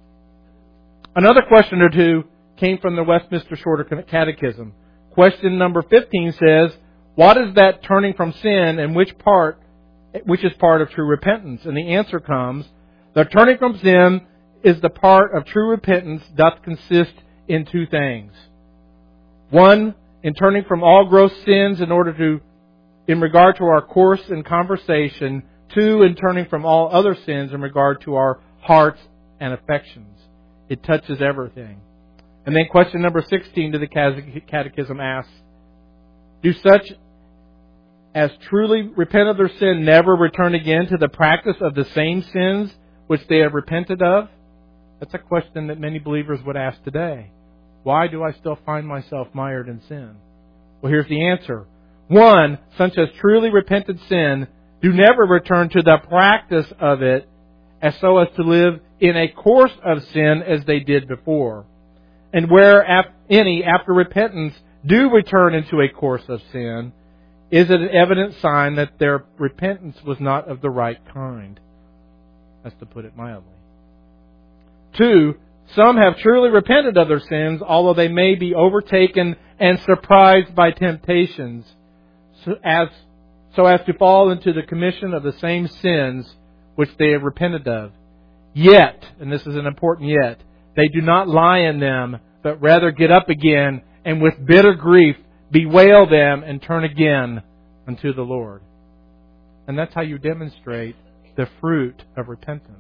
Another question or two came from the Westminster Shorter Catechism. Question number fifteen says, what is that turning from sin, and which part, which is part of true repentance? And the answer comes, the turning from sin is the part of true repentance doth consist in two things. One, in turning from all gross sins in order to, in regard to our course and conversation. Two, in turning from all other sins in regard to our hearts and affections. It touches everything. And then question number sixteen to the Catechism asks, do such as truly repent of their sin never return again to the practice of the same sins which they have repented of? That's a question that many believers would ask today. Why do I still find myself mired in sin? Well, here's the answer. One, such as truly repented sin do never return to the practice of it as so as to live in a course of sin as they did before. And where any, after repentance, do return into a course of sin, is it an evident sign that their repentance was not of the right kind? That's to put it mildly. Two, some have truly repented of their sins, although they may be overtaken and surprised by temptations, so as, so as to fall into the commission of the same sins which they have repented of. Yet, and this is an important yet, they do not lie in them, but rather get up again, and with bitter grief bewail them and turn again unto the Lord. And that's how you demonstrate the fruit of repentance.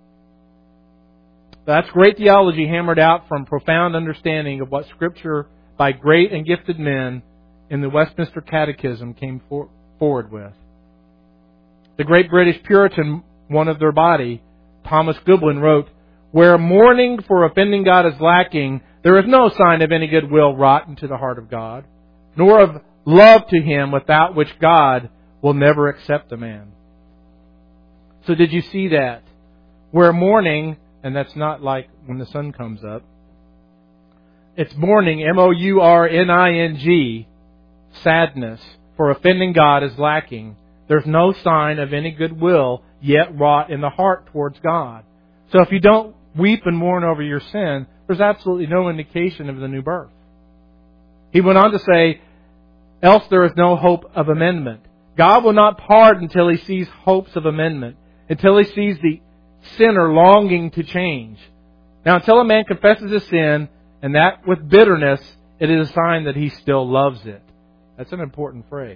That's great theology hammered out from profound understanding of what Scripture by great and gifted men in the Westminster Catechism came for, forward with. The great British Puritan, one of their body, Thomas Goodwin, wrote, where mourning for offending God is lacking, there is no sign of any goodwill wrought into the heart of God, nor of love to Him without which God will never accept a man. So did you see that? Where mourning, and that's not like when the sun comes up, it's mourning, M O U R N I N G, sadness. for offending God is lacking, there's no sign of any goodwill yet wrought in the heart towards God. So if you don't weep and mourn over your sin, there's absolutely no indication of the new birth. He went on to say, else there is no hope of amendment. God will not pardon until He sees hopes of amendment, until He sees the sinner longing to change. Now, until a man confesses his sin, and that with bitterness, it is a sign that he still loves it. That's an important phrase.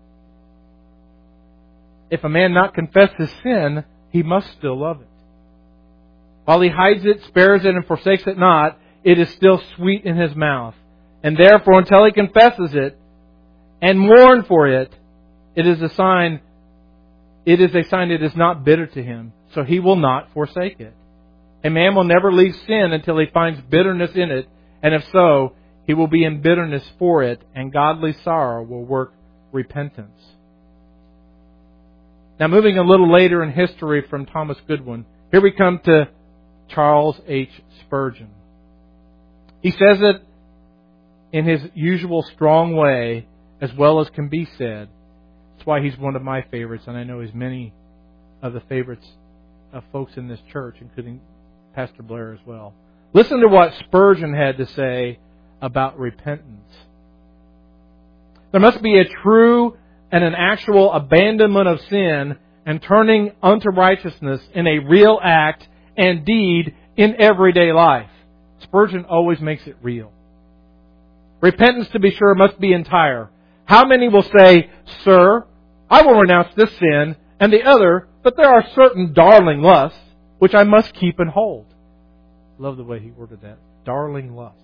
If a man not confess his sin, he must still love it. While he hides it, spares it, and forsakes it not, it is still sweet in his mouth. And therefore, until he confesses it and mourn for it, it is a sign, it is a sign it is not bitter to him, so he will not forsake it. A man will never leave sin until he finds bitterness in it, and if so, he will be in bitterness for it, and godly sorrow will work repentance. Now, moving a little later in history from Thomas Goodwin, here we come to Charles H. Spurgeon. He says it in his usual strong way, as well as can be said. That's why he's one of my favorites, and I know he's many of the favorites of folks in this church, including Pastor Blair as well. Listen to what Spurgeon had to say about repentance. There must be a true and an actual abandonment of sin and turning unto righteousness in a real act and deed in everyday life. Spurgeon always makes it real. Repentance, to be sure, must be entire. How many will say, Sir, I will renounce this sin and the other, but there are certain darling lusts which I must keep and hold. Love the way he worded that. Darling lusts.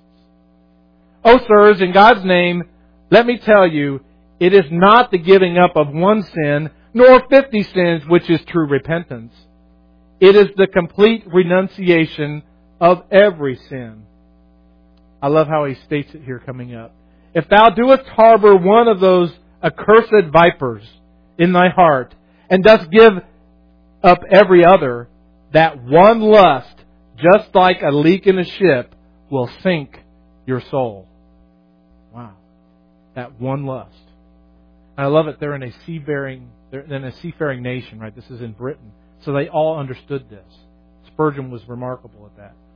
Oh, sirs, in God's name, let me tell you, it is not the giving up of one sin, nor fifty sins, which is true repentance. It is the complete renunciation of every sin. I love how he states it here coming up. If thou doest harbor one of those accursed vipers in thy heart, and dost give up every other, that one lust, just like a leak in a ship, will sink your soul. Wow. That one lust. I love it. They're in a seafaring, they're in a seafaring nation, right? This is in Britain. So they all understood this. Spurgeon was remarkable at that.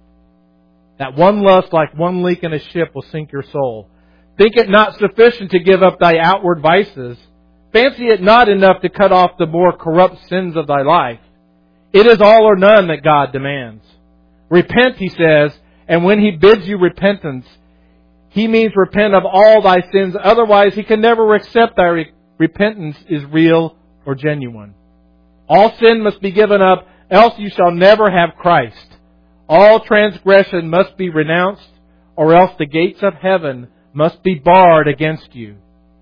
That one lust, like one leak in a ship, will sink your soul. Think it not sufficient to give up thy outward vices. Fancy it not enough to cut off the more corrupt sins of thy life. It is all or none that God demands. Repent, He says, and when He bids you repentance, He means repent of all thy sins. Otherwise, He can never accept thy re- repentance is real or genuine. All sin must be given up, else you shall never have Christ. All transgression must be renounced, or else the gates of heaven must be barred against you.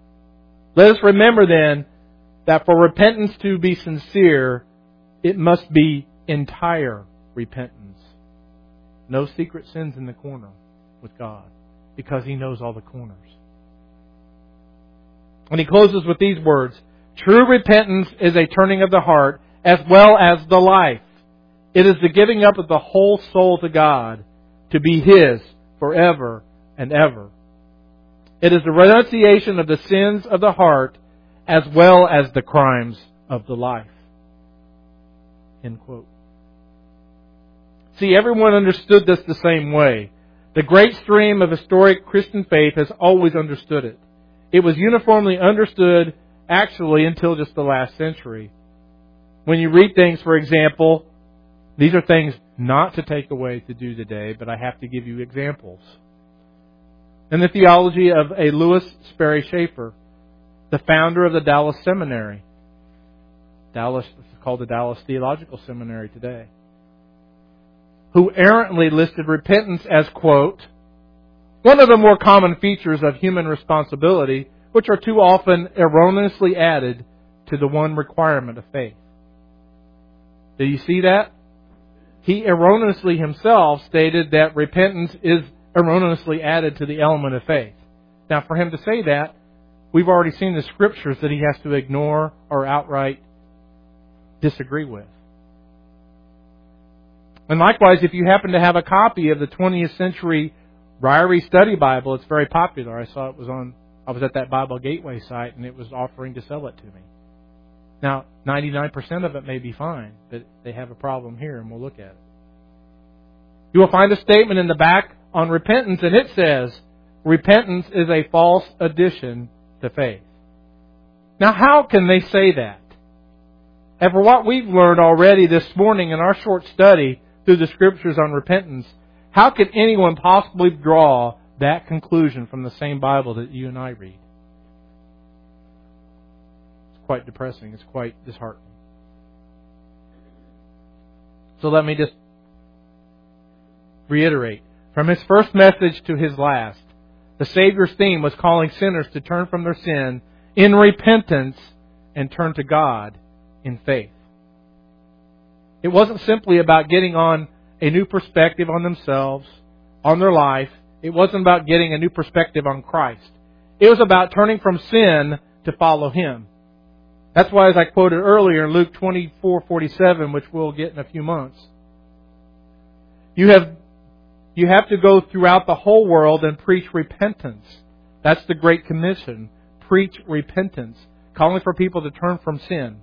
Let us remember then that for repentance to be sincere, it must be entire repentance. No secret sins in the corner with God, because He knows all the corners. And he closes with these words, true repentance is a turning of the heart as well as the life. It is the giving up of the whole soul to God to be His forever and ever. It is the renunciation of the sins of the heart as well as the crimes of the life. End quote. See, everyone understood this the same way. The great stream of historic Christian faith has always understood it. It was uniformly understood, actually, until just the last century. When you read things, for example, these are things not to take away to do today, but I have to give you examples. In the theology of a Lewis Sperry Chafer, the founder of the Dallas Seminary, Dallas is called the Dallas Theological Seminary today, who errantly listed repentance as, quote, one of the more common features of human responsibility, which are too often erroneously added to the one requirement of faith. Do you see that? He erroneously himself stated that repentance is erroneously added to the element of faith. Now, for him to say that, we've already seen the scriptures that he has to ignore or outright disagree with. And likewise, if you happen to have a copy of the twentieth century Ryrie Study Bible, it's very popular. I saw it was on I was at that Bible Gateway site and it was offering to sell it to me. Now, ninety-nine percent of it may be fine, but they have a problem here, and we'll look at it. You will find a statement in the back on repentance, and it says, repentance is a false addition to faith. Now, how can they say that? And for what we've learned already this morning in our short study through the Scriptures on repentance, how can anyone possibly draw that conclusion from the same Bible that you and I read? It's quite depressing. It's quite disheartening. So let me just reiterate. From His first message to His last, the Savior's theme was calling sinners to turn from their sin in repentance and turn to God in faith. It wasn't simply about getting on a new perspective on themselves, on their life. It wasn't about getting a new perspective on Christ. It was about turning from sin to follow Him. That's why, as I quoted earlier in Luke twenty-four forty-seven, which we'll get in a few months, you have you have to go throughout the whole world and preach repentance. That's the Great Commission. Preach repentance, calling for people to turn from sin.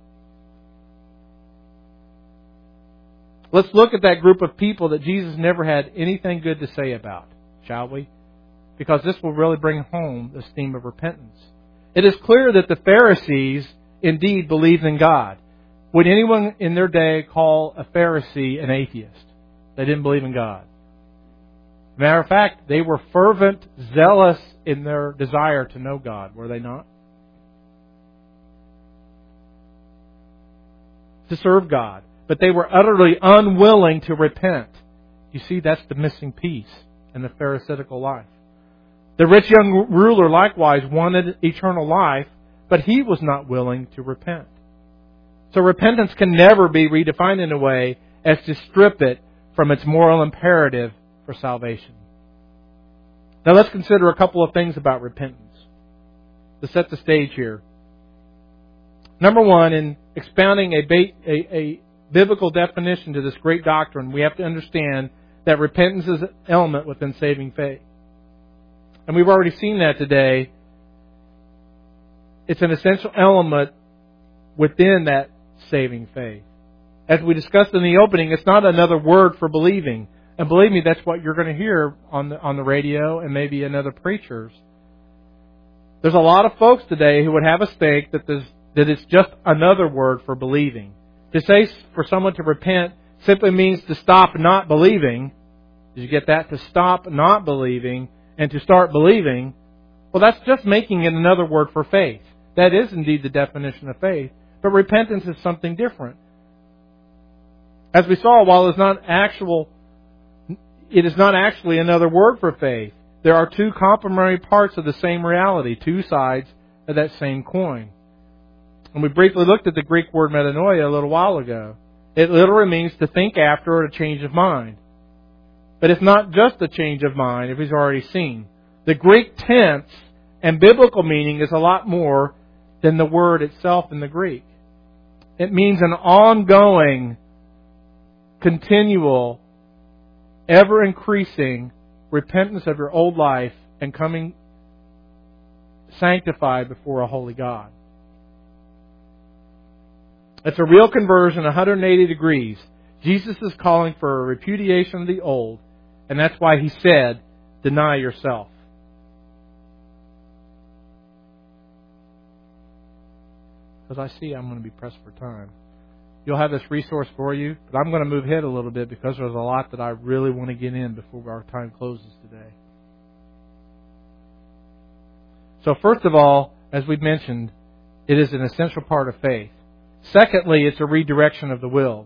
Let's look at that group of people that Jesus never had anything good to say about, shall we? Because this will really bring home this theme of repentance. It is clear that the Pharisees indeed believed in God. Would anyone in their day call a Pharisee an atheist? They didn't believe in God. Matter of fact, they were fervent, zealous in their desire to know God, were they not? To serve God. But they were utterly unwilling to repent. You see, that's the missing piece in the Pharisaical life. The rich young ruler likewise wanted eternal life, but he was not willing to repent. So repentance can never be redefined in a way as to strip it from its moral imperative for salvation. Now let's consider a couple of things about repentance to set the stage here. Number one, in expounding a, ba- a, a biblical definition to this great doctrine, we have to understand that repentance is an element within saving faith. And we've already seen that today. It's an essential element within that saving faith. As we discussed in the opening, it's not another word for believing. And believe me, that's what you're going to hear on the, on the radio and maybe in other preachers. There's a lot of folks today who would have us think that, there's, that it's just another word for believing. To say for someone to repent simply means to stop not believing. Did you get that? To stop not believing and to start believing. Well, that's just making it another word for faith. That is indeed the definition of faith. But repentance is something different. As we saw, while it's not actual, it is not actually another word for faith. There are two complementary parts of the same reality, two sides of that same coin. And we briefly looked at the Greek word metanoia a little while ago. It literally means to think after or a change of mind. But it's not just a change of mind, if he's already seen. The Greek tense and biblical meaning is a lot more than the word itself in the Greek. It means an ongoing, continual, ever-increasing repentance of your old life and coming sanctified before a holy God. It's a real conversion, one hundred eighty degrees. Jesus is calling for a repudiation of the old, and that's why He said, deny yourself. Because I see I'm going to be pressed for time. You'll have this resource for you, but I'm going to move ahead a little bit because there's a lot that I really want to get in before our time closes today. So first of all, as we've mentioned, it is an essential part of faith. Secondly, it's a redirection of the will.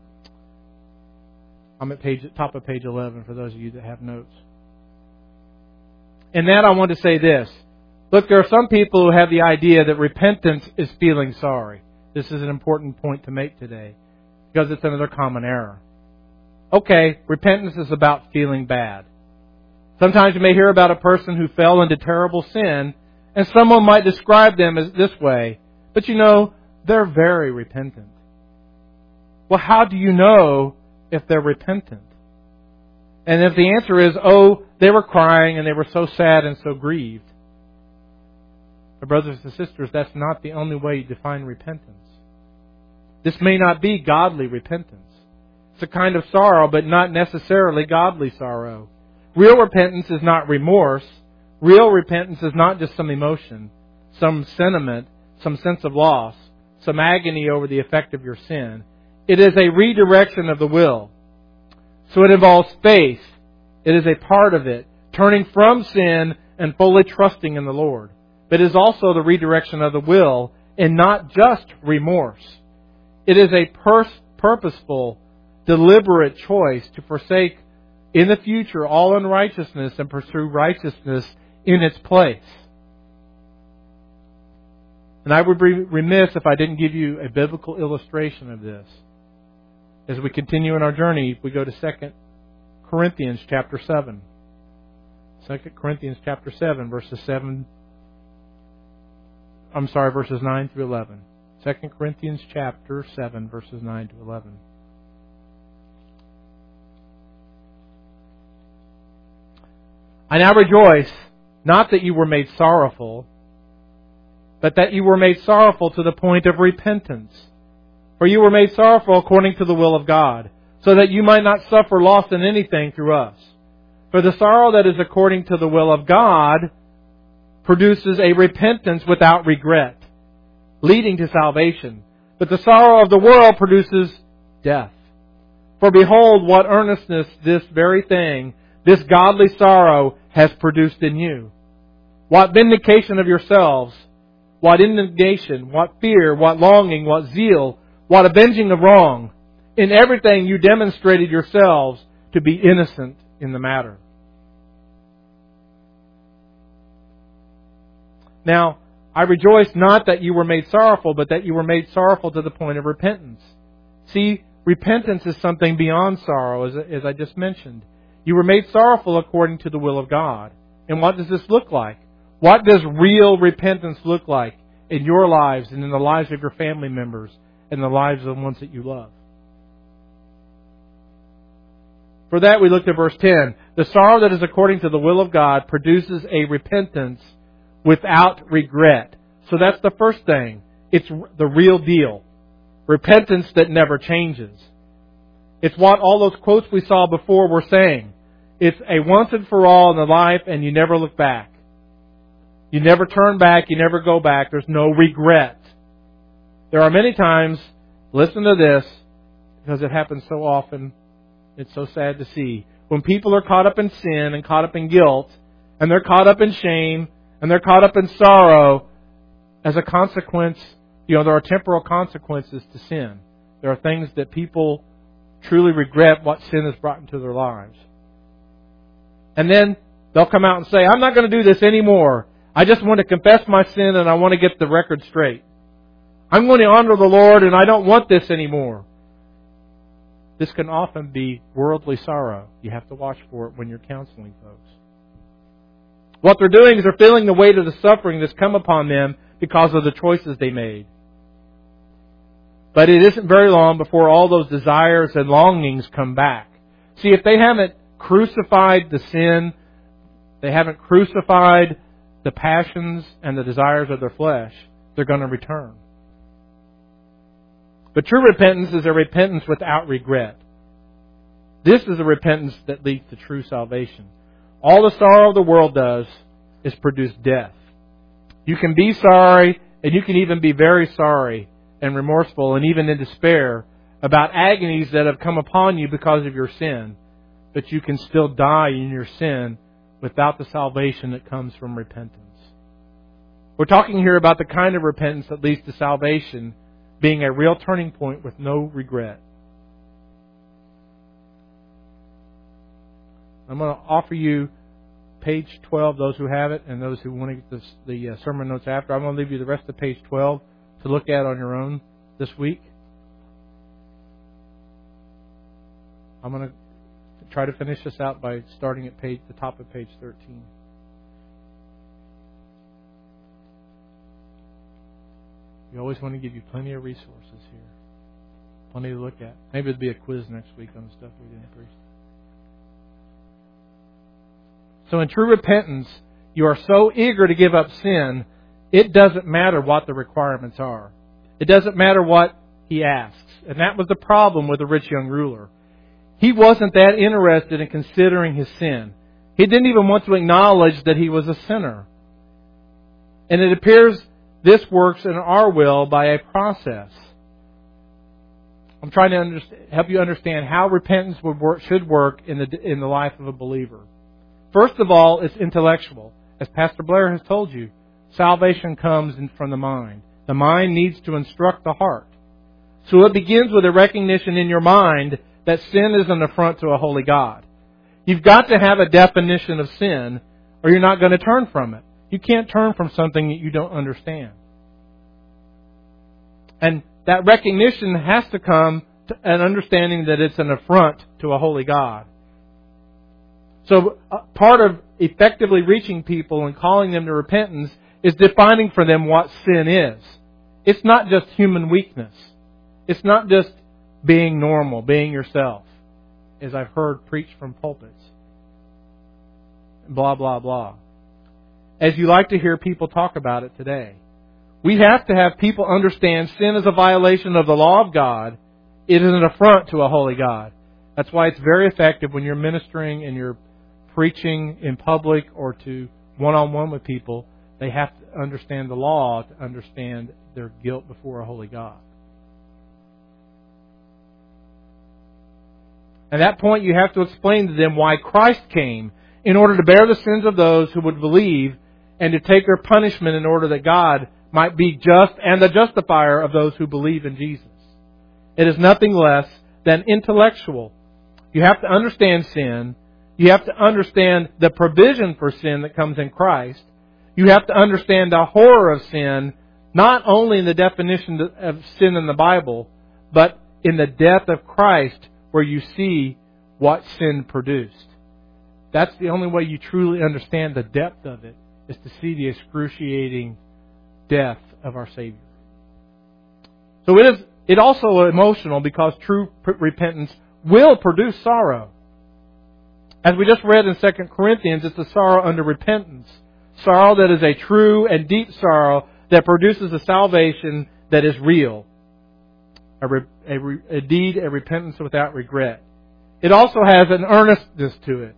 I'm at page top of page eleven for those of you that have notes. In that, I want to say this. Look, there are some people who have the idea that repentance is feeling sorry. This is an important point to make today because it's another common error. Okay, repentance is about feeling bad. Sometimes you may hear about a person who fell into terrible sin, and someone might describe them as this way. But you know, they're very repentant. Well, how do you know if they're repentant? And if the answer is, oh, they were crying and they were so sad and so grieved. But brothers and sisters, that's not the only way you define repentance. This may not be godly repentance. It's a kind of sorrow, but not necessarily godly sorrow. Real repentance is not remorse. Real repentance is not just some emotion, some sentiment, some sense of loss, some agony over the effect of your sin. It is a redirection of the will. So it involves faith. It is a part of it, turning from sin and fully trusting in the Lord. But it is also the redirection of the will and not just remorse. It is a pers- purposeful, deliberate choice to forsake in the future all unrighteousness and pursue righteousness in its place. And I would be remiss if I didn't give you a biblical illustration of this. As we continue in our journey, we go to Second Corinthians chapter seven. Second Corinthians chapter seven, verses seven. I'm sorry, verses nine through eleven. Second Corinthians chapter seven, verses nine to eleven. I now rejoice, not that you were made sorrowful, but that you were made sorrowful to the point of repentance. For you were made sorrowful according to the will of God, so that you might not suffer loss in anything through us. For the sorrow that is according to the will of God produces a repentance without regret, leading to salvation. But the sorrow of the world produces death. For behold, what earnestness this very thing, this godly sorrow, has produced in you. What vindication of yourselves, what indignation, what fear, what longing, what zeal, what avenging of wrong. In everything you demonstrated yourselves to be innocent in the matter. Now, I rejoice not that you were made sorrowful, but that you were made sorrowful to the point of repentance. See, repentance is something beyond sorrow, as, as I just mentioned. You were made sorrowful according to the will of God. And what does this look like? What does real repentance look like in your lives and in the lives of your family members and the lives of the ones that you love? For that we looked at verse ten. The sorrow that is according to the will of God produces a repentance without regret. So that's the first thing. It's the real deal. Repentance that never changes. It's what all those quotes we saw before were saying. It's a once and for all in the life, and you never look back. You never turn back. You never go back. There's no regret. There are many times, listen to this, because it happens so often, it's so sad to see, when people are caught up in sin and caught up in guilt, and they're caught up in shame, and they're caught up in sorrow, as a consequence, you know, there are temporal consequences to sin. There are things that people truly regret what sin has brought into their lives. And then they'll come out and say, I'm not going to do this anymore. I just want to confess my sin and I want to get the record straight. I'm going to honor the Lord and I don't want this anymore. This can often be worldly sorrow. You have to watch for it when you're counseling folks. What they're doing is they're feeling the weight of the suffering that's come upon them because of the choices they made. But it isn't very long before all those desires and longings come back. See, if they haven't crucified the sin, they haven't crucified the passions and the desires of their flesh, they're going to return. But true repentance is a repentance without regret. This is a repentance that leads to true salvation. All the sorrow the world does is produce death. You can be sorry, and you can even be very sorry and remorseful and even in despair about agonies that have come upon you because of your sin. But you can still die in your sin without the salvation that comes from repentance. We're talking here about the kind of repentance that leads to salvation being a real turning point with no regret. I'm going to offer you page twelve, those who have it, and those who want to get this, the uh, sermon notes after. I'm going to leave you the rest of page twelve to look at on your own this week. I'm going to try to finish this out by starting at page the top of page thirteen. We always want to give you plenty of resources here. Plenty to look at. Maybe there'll be a quiz next week on the stuff we didn't preach. So in true repentance, you are so eager to give up sin it doesn't matter what the requirements are. It doesn't matter what he asks. And that was the problem with the rich young ruler. He wasn't that interested in considering his sin. He didn't even want to acknowledge that he was a sinner. And it appears this works in our will by a process. I'm trying to understand, help you understand how repentance would work, should work in the in the life of a believer. First of all, it's intellectual. As Pastor Blair has told you, salvation comes in from the mind. The mind needs to instruct the heart. So it begins with a recognition in your mind that sin is an affront to a holy God. You've got to have a definition of sin, or you're not going to turn from it. You can't turn from something that you don't understand. And that recognition has to come to an understanding that it's an affront to a holy God. So uh, part of effectively reaching people and calling them to repentance is defining for them what sin is. It's not just human weakness. It's not just being normal, being yourself, as I've heard preached from pulpits. Blah, blah, blah. As you like to hear people talk about it today. We have to have people understand sin is a violation of the law of God. It is an affront to a holy God. That's why it's very effective when you're ministering and you're preaching in public or to one-on-one with people. They have to understand the law to understand their guilt before a holy God. At that point, you have to explain to them why Christ came in order to bear the sins of those who would believe and to take their punishment in order that God might be just and the justifier of those who believe in Jesus. It is nothing less than intellectual. You have to understand sin. You have to understand the provision for sin that comes in Christ. You have to understand the horror of sin, not only in the definition of sin in the Bible, but in the death of Christ, where you see what sin produced. That's the only way you truly understand the depth of it, is to see the excruciating death of our Savior. So it is it also emotional, because true repentance will produce sorrow. As we just read in Second Corinthians, it's the sorrow under repentance. Sorrow that is a true and deep sorrow that produces a salvation that is real. A, re, a, re, a deed, a repentance without regret. It also has an earnestness to it.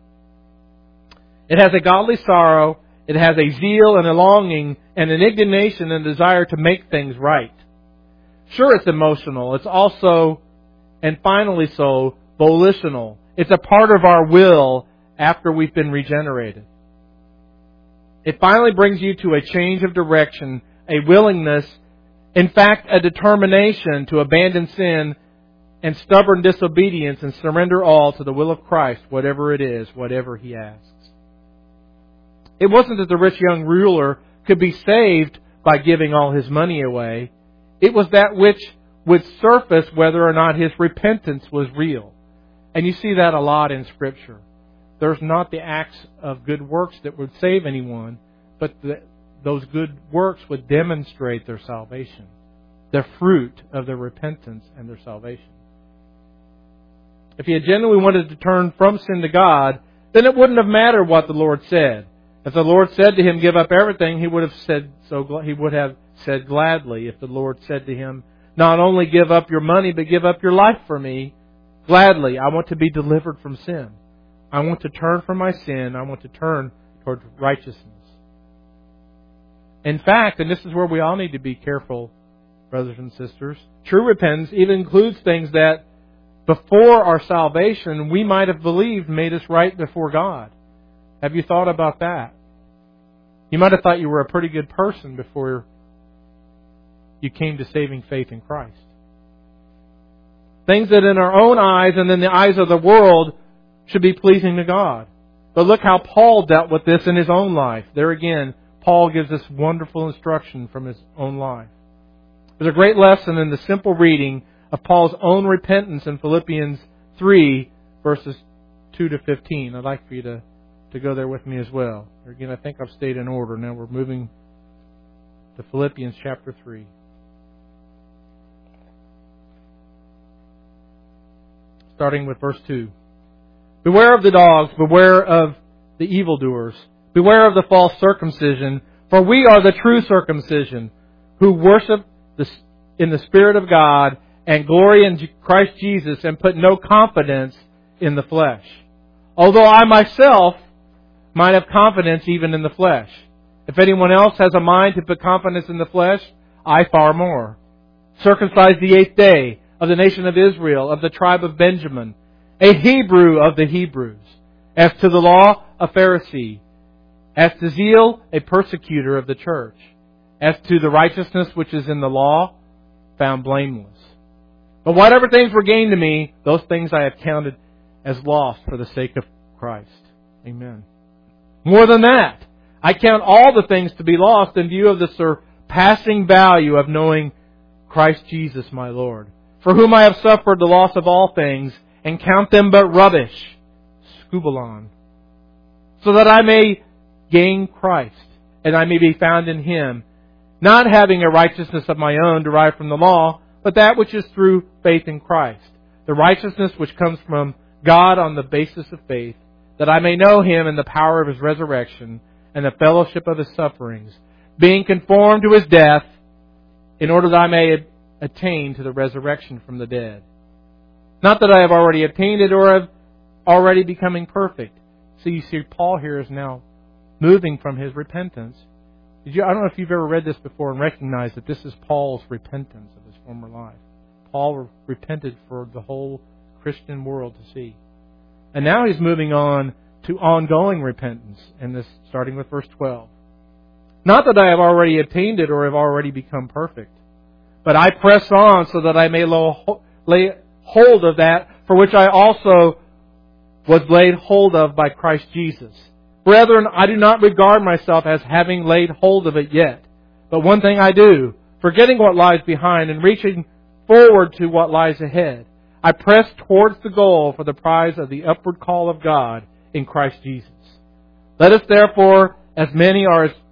It has a godly sorrow. It has a zeal and a longing and an indignation and desire to make things right. Sure, it's emotional. It's also, and finally so, volitional. It's a part of our will after we've been regenerated. It finally brings you to a change of direction, a willingness, in fact, a determination to abandon sin and stubborn disobedience and surrender all to the will of Christ, whatever it is, whatever He asks. It wasn't that the rich young ruler could be saved by giving all his money away. It was that which would surface whether or not his repentance was real. And you see that a lot in Scripture. There's not the acts of good works that would save anyone, but the, those good works would demonstrate their salvation, the fruit of their repentance and their salvation. If he had genuinely wanted to turn from sin to God, then it wouldn't have mattered what the Lord said. If the Lord said to him, "Give up everything," he would have said so. He would have said gladly. If the Lord said to him, "Not only give up your money, but give up your life for me," gladly. I want to be delivered from sin. I want to turn from my sin. I want to turn toward righteousness. In fact, and this is where we all need to be careful, brothers and sisters, true repentance even includes things that before our salvation we might have believed made us right before God. Have you thought about that? You might have thought you were a pretty good person before you came to saving faith in Christ. Things that in our own eyes and in the eyes of the world should be pleasing to God. But look how Paul dealt with this in his own life. There again, Paul gives us wonderful instruction from his own life. There's a great lesson in the simple reading of Paul's own repentance in Philippians three, verses two to fifteen. I'd like for you to, to go there with me as well. Again, I think I've stayed in order. Now we're moving to Philippians chapter three. Starting with verse two. "Beware of the dogs, beware of the evildoers, beware of the false circumcision, For we are the true circumcision, who worship the, in the Spirit of God and glory in Christ Jesus and put no confidence in the flesh. Although I myself might have confidence even in the flesh. If anyone else has a mind to put confidence in the flesh, I far more. Circumcised the eighth day, of the nation of Israel, of the tribe of Benjamin, a Hebrew of the Hebrews. As to the law, a Pharisee. As to zeal, a persecutor of the church. As to the righteousness which is in the law, found blameless. But whatever things were gained to me, those things I have counted as lost for the sake of Christ. Amen. More than that, I count all the things to be lost in view of the surpassing value of knowing Christ Jesus my Lord, for whom I have suffered the loss of all things, and count them but rubbish, skubalon, so that I may gain Christ, and I may be found in Him, not having a righteousness of my own derived from the law, but that which is through faith in Christ, the righteousness which comes from God on the basis of faith, that I may know Him in the power of His resurrection and the fellowship of His sufferings, being conformed to His death, in order that I may attain to the resurrection from the dead. Not that I have already obtained it or have already becoming perfect. So you see, Paul here is now moving from his repentance. Did you, I don't know if you've ever read this before and recognized that this is Paul's repentance of his former life. Paul repented for the whole Christian world to see. And now he's moving on to ongoing repentance, and this starting with verse twelve. Not that I have already obtained it or have already become perfect, but I press on so that I may lay hold of that for which I also was laid hold of by Christ Jesus. Brethren, I do not regard myself as having laid hold of it yet. But one thing I do, forgetting what lies behind and reaching forward to what lies ahead, I press towards the goal for the prize of the upward call of God in Christ Jesus. Let us therefore, as many are as,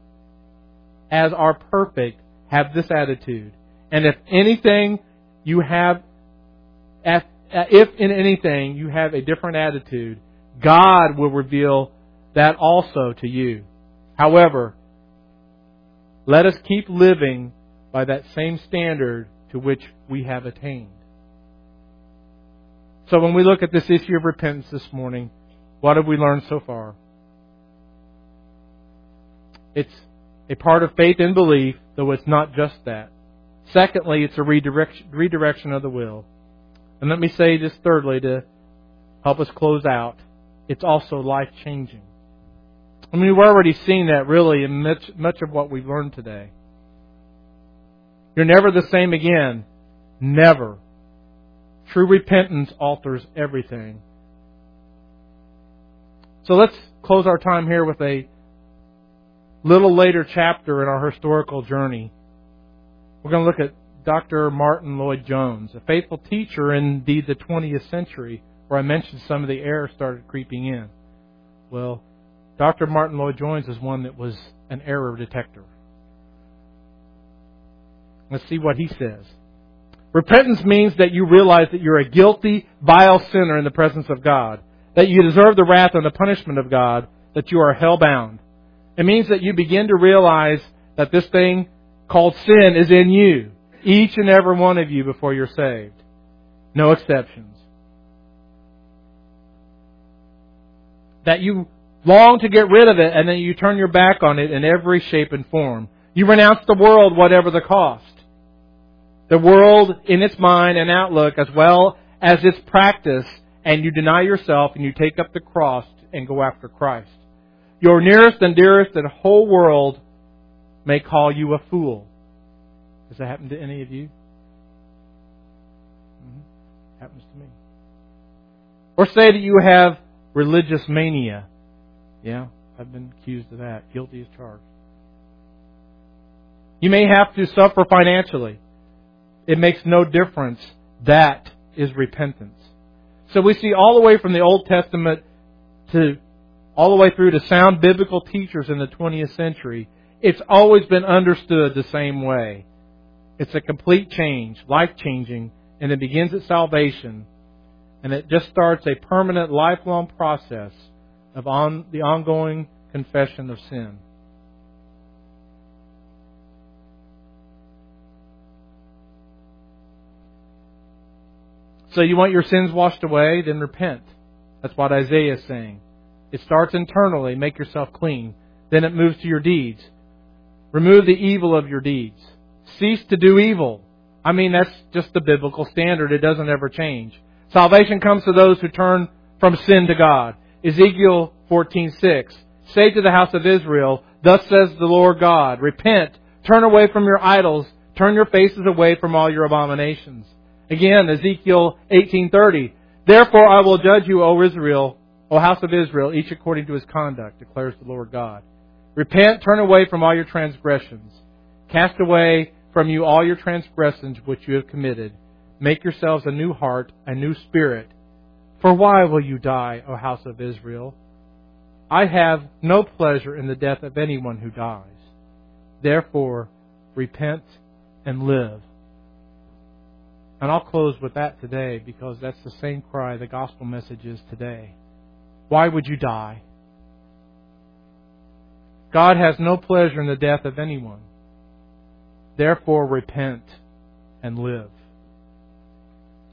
as are perfect, have this attitude. And if anything you have, if in anything you have a different attitude, God will reveal that also to you. However, let us keep living by that same standard to which we have attained. So when we look at this issue of repentance this morning, what have we learned so far? It's a part of faith and belief, though it's not just that. Secondly, it's a redirection, redirection of the will. And let me say this thirdly to help us close out. It's also life-changing. I mean, we've already seen that really in much, much of what we've learned today. You're never the same again. Never. True repentance alters everything. So let's close our time here with a little later chapter in our historical journey. We're going to look at Doctor Martin Lloyd-Jones, a faithful teacher in indeed the twentieth century, where I mentioned some of the errors started creeping in. Well, Doctor Martin Lloyd-Jones is one that was an error detector. Let's see what he says. Repentance means that you realize that you're a guilty, vile sinner in the presence of God, that you deserve the wrath and the punishment of God, that you are hell-bound. It means that you begin to realize that this thing called sin is in you, each and every one of you before you're saved. No exceptions. That you long to get rid of it and then you turn your back on it in every shape and form. You renounce the world whatever the cost. The world in its mind and outlook as well as its practice, and you deny yourself and you take up the cross and go after Christ. Your nearest and dearest and whole world may call you a fool. Does that happen to any of you? Mm-hmm. Happens to me. Or say that you have religious mania. Yeah, I've been accused of that. Guilty as charged. You may have to suffer financially. It makes no difference. That is repentance. So we see all the way from the Old Testament to all the way through to sound biblical teachers in the twentieth century. It's always been understood the same way. It's a complete change, life-changing, and it begins at salvation. And it just starts a permanent, lifelong process of on, the ongoing confession of sin. So you want your sins washed away? Then repent. That's what Isaiah is saying. It starts internally. Make yourself clean. Then it moves to your deeds. Remove the evil of your deeds. Cease to do evil. I mean, that's just the biblical standard. It doesn't ever change. Salvation comes to those who turn from sin to God. Ezekiel fourteen six. Say to the house of Israel, thus says the Lord God, repent, turn away from your idols, turn your faces away from all your abominations. Again, Ezekiel eighteen thirty. Therefore I will judge you, O Israel, O house of Israel, each according to his conduct, declares the Lord God. Repent, turn away from all your transgressions. Cast away from you all your transgressions which you have committed. Make yourselves a new heart, a new spirit. For why will you die, O house of Israel? I have no pleasure in the death of anyone who dies. Therefore, repent and live. And I'll close with that today because that's the same cry the gospel message is today. Why would you die? God has no pleasure in the death of anyone. Therefore, repent and live.